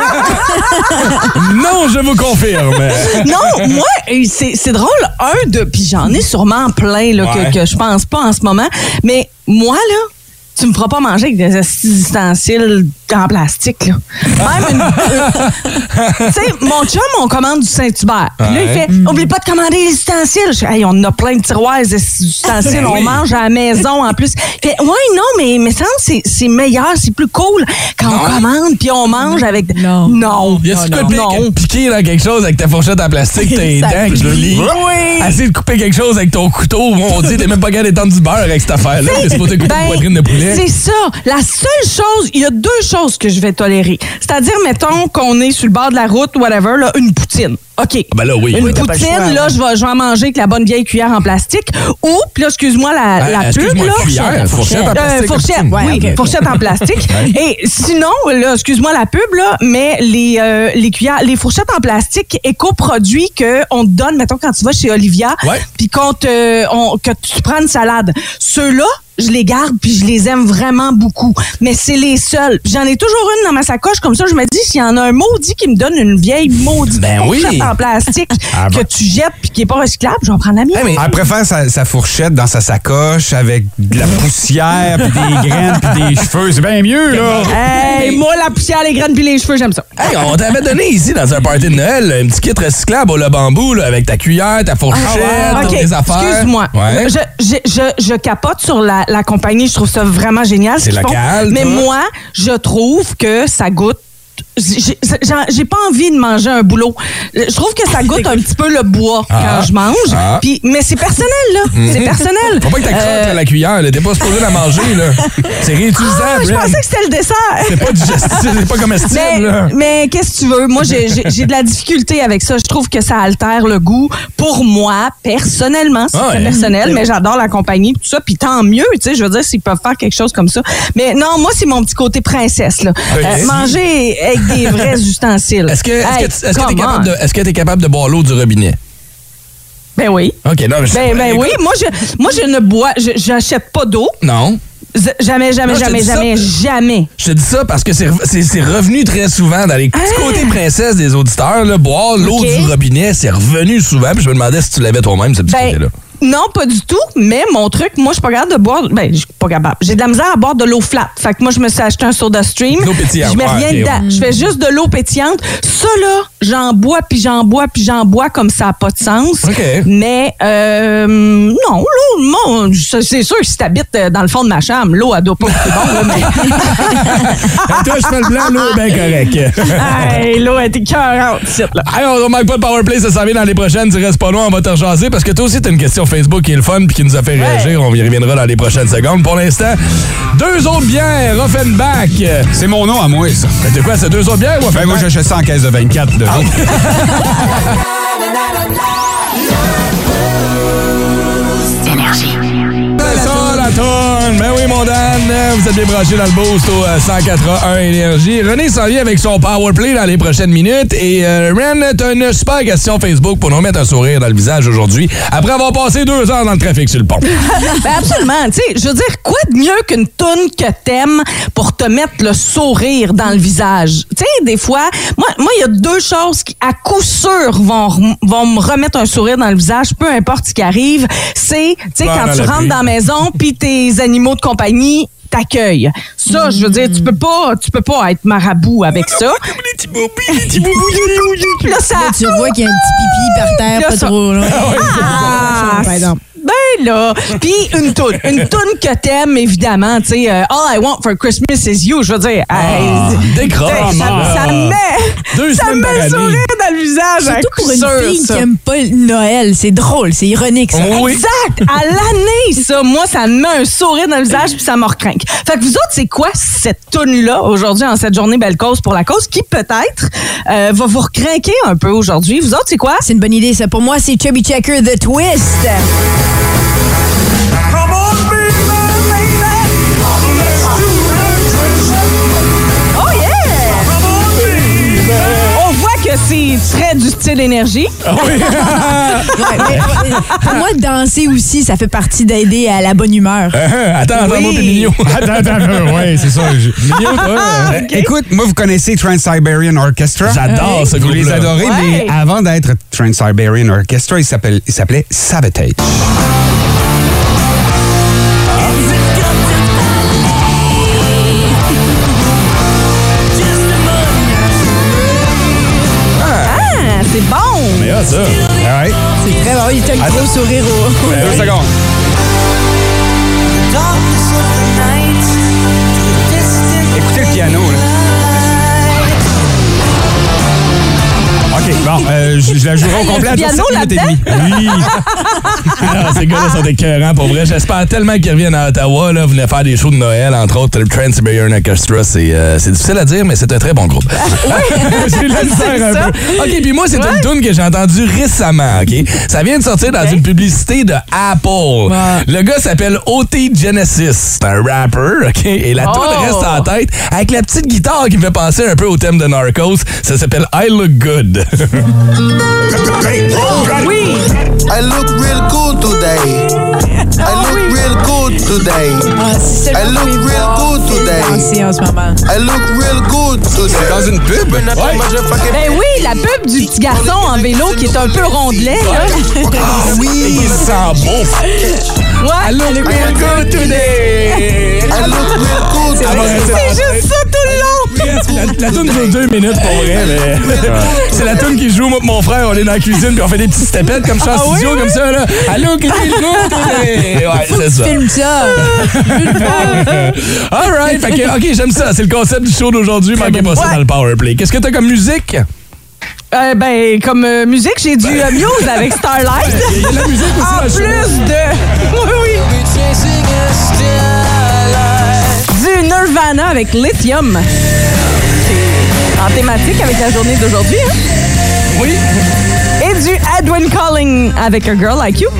Non, je vous confirme. Non, moi, euh, c'est c'est drôle, un de, puis j'en ai sûrement plein là, Ouais. que, que je pense pas en ce moment, mais moi, là, tu me feras pas manger avec des ustensiles en plastique. Là. Même une- tu sais, mon chum, on commande du Saint-Hubert. Puis là, il Ouais. fait, oublie pas de commander les ustensiles. Je fais, hey, on a plein de tiroirs d'ustensiles, Ben on oui. mange à la maison en plus. Il fait, ouais, non, mais, mais ça, c'est c'est meilleur, c'est plus cool quand on commande puis on mange avec. Non. Non. Y a-tu quoi de non. pire que de piquer dans quelque chose avec ta fourchette en plastique, t'as les Ça dents, que je lis? Oui. Essayer de couper quelque chose avec ton couteau, mon Dieu, t'es même pas capable d'étendre du beurre avec cette affaire-là. T'es supposé couper Ben, une poitrine de poulet. C'est ça. La seule chose, il y a deux choses que je vais tolérer. C'est-à-dire, mettons qu'on est sur le bord de la route, whatever, là, une poutine. OK. Ah ben là, oui. Une Oui, t'as pas le poutine, choix, là, ouais. je vais, je vais en manger avec la bonne vieille cuillère en plastique. Ou, puis là, excuse-moi, la, Euh, la pub, excuse-moi, là. cuillère, fourchette en Euh, plastique. fourchette, la oui, poutine. fourchette en plastique. Ouais. Et sinon, là, excuse-moi la pub, là, mais les, euh, les cuillères, les fourchettes en plastique éco-produits qu'on te donne, mettons, quand tu vas chez Olivia, Ouais. puis qu'on te, on- que tu prends une salade. Ceux-là, je les garde puis je les aime vraiment beaucoup. Mais c'est les seuls. Puis j'en ai toujours une dans ma sacoche comme ça. Je me dis, s'il y en a un maudit qui me donne une vieille maudite Ben oui. fourchette en plastique Ah que ben. tu jettes puis qui est pas recyclable, je vais en prendre la mienne. Hey, mais- Elle préfère sa, sa fourchette dans sa sacoche avec de la poussière, puis des graines, puis des cheveux. C'est bien mieux, là. Hey, moi, la poussière, les graines puis les cheveux, j'aime ça. Hey, on t'avait donné ici, dans un party de Noël, un petit kit recyclable au le bambou, là, avec ta cuillère, ta fourchette, Ah ouais. toutes OK, les affaires. excuse-moi. Ouais. Je, je, je, je capote sur la, la compagnie. Je trouve ça vraiment génial. ce C'est qu'ils font. local, Mais toi. moi, je trouve que ça goûte j'ai, j'ai, j'ai pas envie de manger un boulot. Je trouve que ça goûte un petit peu le bois Ah. quand je mange. Ah. Puis, mais c'est personnel, là. Mhm. C'est personnel. Faut pas que t'as crotte Euh, à la cuillère, là. T'es pas supposé la manger, là. C'est réutilisable. Ah, je Ren. pensais que c'était le dessert. C'est pas digestif, c'est pas comestible, Mais, là. mais qu'est-ce que tu veux? Moi, j'ai, j'ai, j'ai de la difficulté avec ça. Je trouve que ça altère le goût. Pour moi, personnellement, c'est Ah très ouais. personnel, mais j'adore la compagnie, tout ça. Puis tant mieux, tu sais, je veux dire, s'ils peuvent faire quelque chose comme ça. Mais non, moi, c'est mon petit côté princesse, là. Ok. Euh, manger avec des vrais ustensiles. Est-ce que est-ce Hey, que tu- est-ce que t'es come capable on. de est-ce que t'es capable de boire l'eau du robinet? Ben oui. OK, non, mais je- Ben, ben écoute, oui, moi je, moi je ne bois, je- j'achète pas d'eau. Non. Z- Jamais, jamais, Non, je te jamais, dis ça- jamais, jamais. Je te dis ça parce que c'est c'est- c'est revenu très souvent dans les petits Ah! côtés princesse des auditeurs. Là, boire l'eau OK. du robinet, c'est revenu souvent. Puis je me demandais si tu l'avais toi-même, ce petit Ben, côté-là. non, pas du tout, mais mon truc, moi, je suis pas capable de boire. Ben, je suis pas capable. J'ai de la misère à boire de l'eau flat. Fait que moi, je me suis acheté un soda stream. L'eau pétillante. Je mets Ouais, rien ok, dedans. ouais. Je fais juste de l'eau pétillante. Ça, là, j'en bois, puis j'en bois, puis j'en bois comme ça n'a pas de sens. OK. Mais, euh, non, l'eau, non, ça, c'est sûr que si t'habites euh, dans le fond de ma chambre, l'eau, elle doit pas être bon, là, mais. Hey, toi, je fais le blanc, l'eau est bien correct. Hey, l'eau est écœurante, ici, là. Hey, on ne manque pas de powerplay, ça s'en vient dans les prochaines. Tu restes pas loin, on va te rejaser parce que toi aussi, t'as une question Facebook qui est le fun puis qui nous a fait réagir. On y reviendra dans les prochaines secondes. Pour l'instant, deux autres bières, Offenbach. C'est mon nom à moi, ça. C'est quoi, c'est deux autres bières ou Ben, moi, j'achète ça en caisse de vingt-quatre de l'eau. Énergie. C'est ça, la tonne. Ben oui, mon Dan, vous êtes bien branchés dans le boost au euh, cent quatre-vingt-un Énergie. René s'en vient avec son powerplay dans les prochaines minutes. Et euh, Ren, t'as une super question Facebook pour nous mettre un sourire dans le visage aujourd'hui, après avoir passé deux heures dans le trafic sur le pont. Ben absolument. Tu sais, je veux dire, quoi de mieux qu'une toune que t'aimes pour te mettre le sourire dans le visage? Tu sais, des fois, moi, moi, il y a deux choses qui, à coup sûr, vont, rem- vont me remettre un sourire dans le visage, peu importe ce qui arrive. C'est, tu sais, Fleurs quand à tu la rentres pluie. dans la maison, puis tes animaux de compagnie t'accueillent. Ça, je veux dire, tu peux pas, tu peux pas être marabout avec ça. Puis là, ça, Là, tu vois qu'il y a un petit pipi par terre, Là, pas ça- trop loin. Ah, par exemple. ben là, puis une toune, une toune que t'aimes évidemment, tu sais, euh, All I Want for Christmas is You, je veux dire, hey, décroche, hey, ça, là. ça me met, Deux ça semaines me par met le année. sourire dans le visage, Surtout à pour coup une sûr, fille ça. qui aime pas Noël. C'est drôle, c'est ironique, ça. Oui. Exact, à l'année, ça, moi, ça me met un sourire dans le visage puis ça me recrinque. Fait que vous autres, c'est quoi cette toune-là aujourd'hui en cette journée Belle Cause pour la cause qui peut-être euh, va vous recrinquer un peu aujourd'hui? Vous autres, c'est quoi? C'est une bonne idée, ça. Pour moi, c'est Chubby Checker The Twist. Oh yeah! On voit que c'est très du style énergie. Ouais, mais, euh, pour moi, danser aussi, ça fait partie d'aider à la bonne humeur. Euh, attends, attends, Oui. moi, t'es mignon. Attends, attends, ouais, c'est ça. je- Mignon, toi. Ah, euh, ok. Écoute, moi, vous connaissez Trans-Siberian Orchestra? J'adore ce Vous les groupe-là. adorez, Ouais. mais avant d'être Trans-Siberian Orchestra, il s'appelle- il s'appelait Savatage. Ah, c'est bon! Mais ah, ça. All right? C'est très bon. Il a un gros sourire au. Ben Deux oui. secondes. Écoutez le piano, là. OK, bon, euh, je, je la jouerai au complet à Il y a du sept piano minutes et demie. Oui! Ah, ces gars-là sont écœurants, pour vrai. J'espère tellement qu'ils reviennent à Ottawa. Là, venez faire des shows de Noël, entre autres. Le Trans-Siberian Orchestra, c'est euh, c'est difficile à dire, mais c'est un très bon groupe. J'ai la misère un ça. peu. OK, puis moi, c'est Ouais. une tune que j'ai entendue récemment, OK? Ça vient de sortir dans Ok. une publicité de Apple. Le gars s'appelle O T Genesis. C'est un rapper, OK? Et la Oh. tune reste en tête avec la petite guitare qui me fait penser un peu au thème de Narcos. Ça s'appelle I Look Good. Oui! I look real good today. I look real good today. Ah, si seulement I vous look pouvez real voir good Phil today. danser en ce moment. I look real good today. C'est dans une pub? Ben oui, la pub du petit garçon en vélo qui est un peu rondelet, là. Ah oui! Il sent bon. Ouais. I look real good today. I look real good Ah, today. ouais, C'est juste ça tout le long. La, la toune dure deux minutes pour vrai, mais c'est la toune qui joue. Moi, mon frère, on est dans la cuisine puis on fait des petites stepettes comme ça en Ah studio, oui, comme oui? ça, là. Allô, qu'est-ce que ouais, c'est ça. Filme ça. All right, fait que, OK, j'aime ça. C'est le concept du show d'aujourd'hui. Manquez pas ça Ouais. dans le Powerplay. Qu'est-ce que t'as comme musique? Euh, ben, comme euh, musique, j'ai du euh, Muse avec Starlight. Il y a de la musique aussi En dans le show. plus de... Oui, oui. Du Nirvana avec Lithium. C'est en thématique avec la journée d'aujourd'hui. Hein? Oui. Et du Edwin Calling avec A Girl Like You.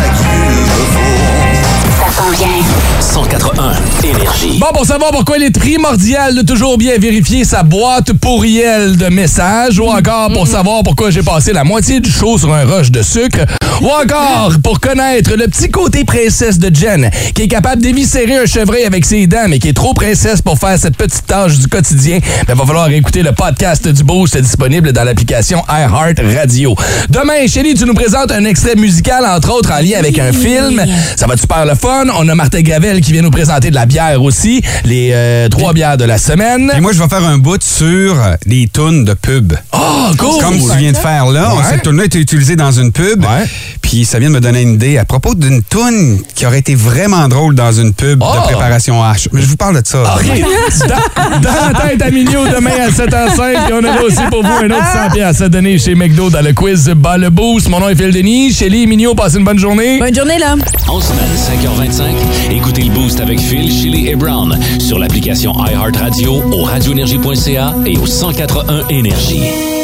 Ça s'en vient. cent quatre-un Énergie. Bon, pour savoir pourquoi il est primordial de toujours bien vérifier sa boîte pourrielle de messages, ou encore pour savoir pourquoi j'ai passé la moitié du show sur un rush de sucre, ou encore pour connaître le petit côté princesse de Jen, qui est capable d'éviscérer un chevreuil avec ses dents, mais qui est trop princesse pour faire cette petite tâche du quotidien, ben, va falloir écouter le podcast du Boost disponible dans l'application iHeart Radio. Demain, Chélie, tu nous présentes un extrait musical, entre autres en lien avec un film. Ça va être super le fun. On a Martin Gravel qui vient nous présenter de la bière aussi, les euh, trois bières de la semaine. Et moi, je vais faire un bout sur les tunes de pub. Oh, cool! Comme tu viens de faire là. Ouais. Cette tune-là a été utilisée dans une pub. Ouais. Puis ça vient de me donner une idée à propos d'une tune qui aurait été vraiment drôle dans une pub Oh. de préparation H. Mais je vous parle de ça. OK. Dans, dans la tête à Mignot, demain à sept heures cinq. Et on aura aussi pour vous un autre cent piastres à donner chez McDo dans le quiz Bas le Boost. Mon nom est Phil Denis. Chélie et Mignot, passez une bonne journée. Bonne journée, là. En semaine, cinq heures vingt-cinq, écoutez le Boost avec Phil, Chili et Brown sur l'application iHeartRadio, au radioénergie point c a et au cent quatre-un Énergie.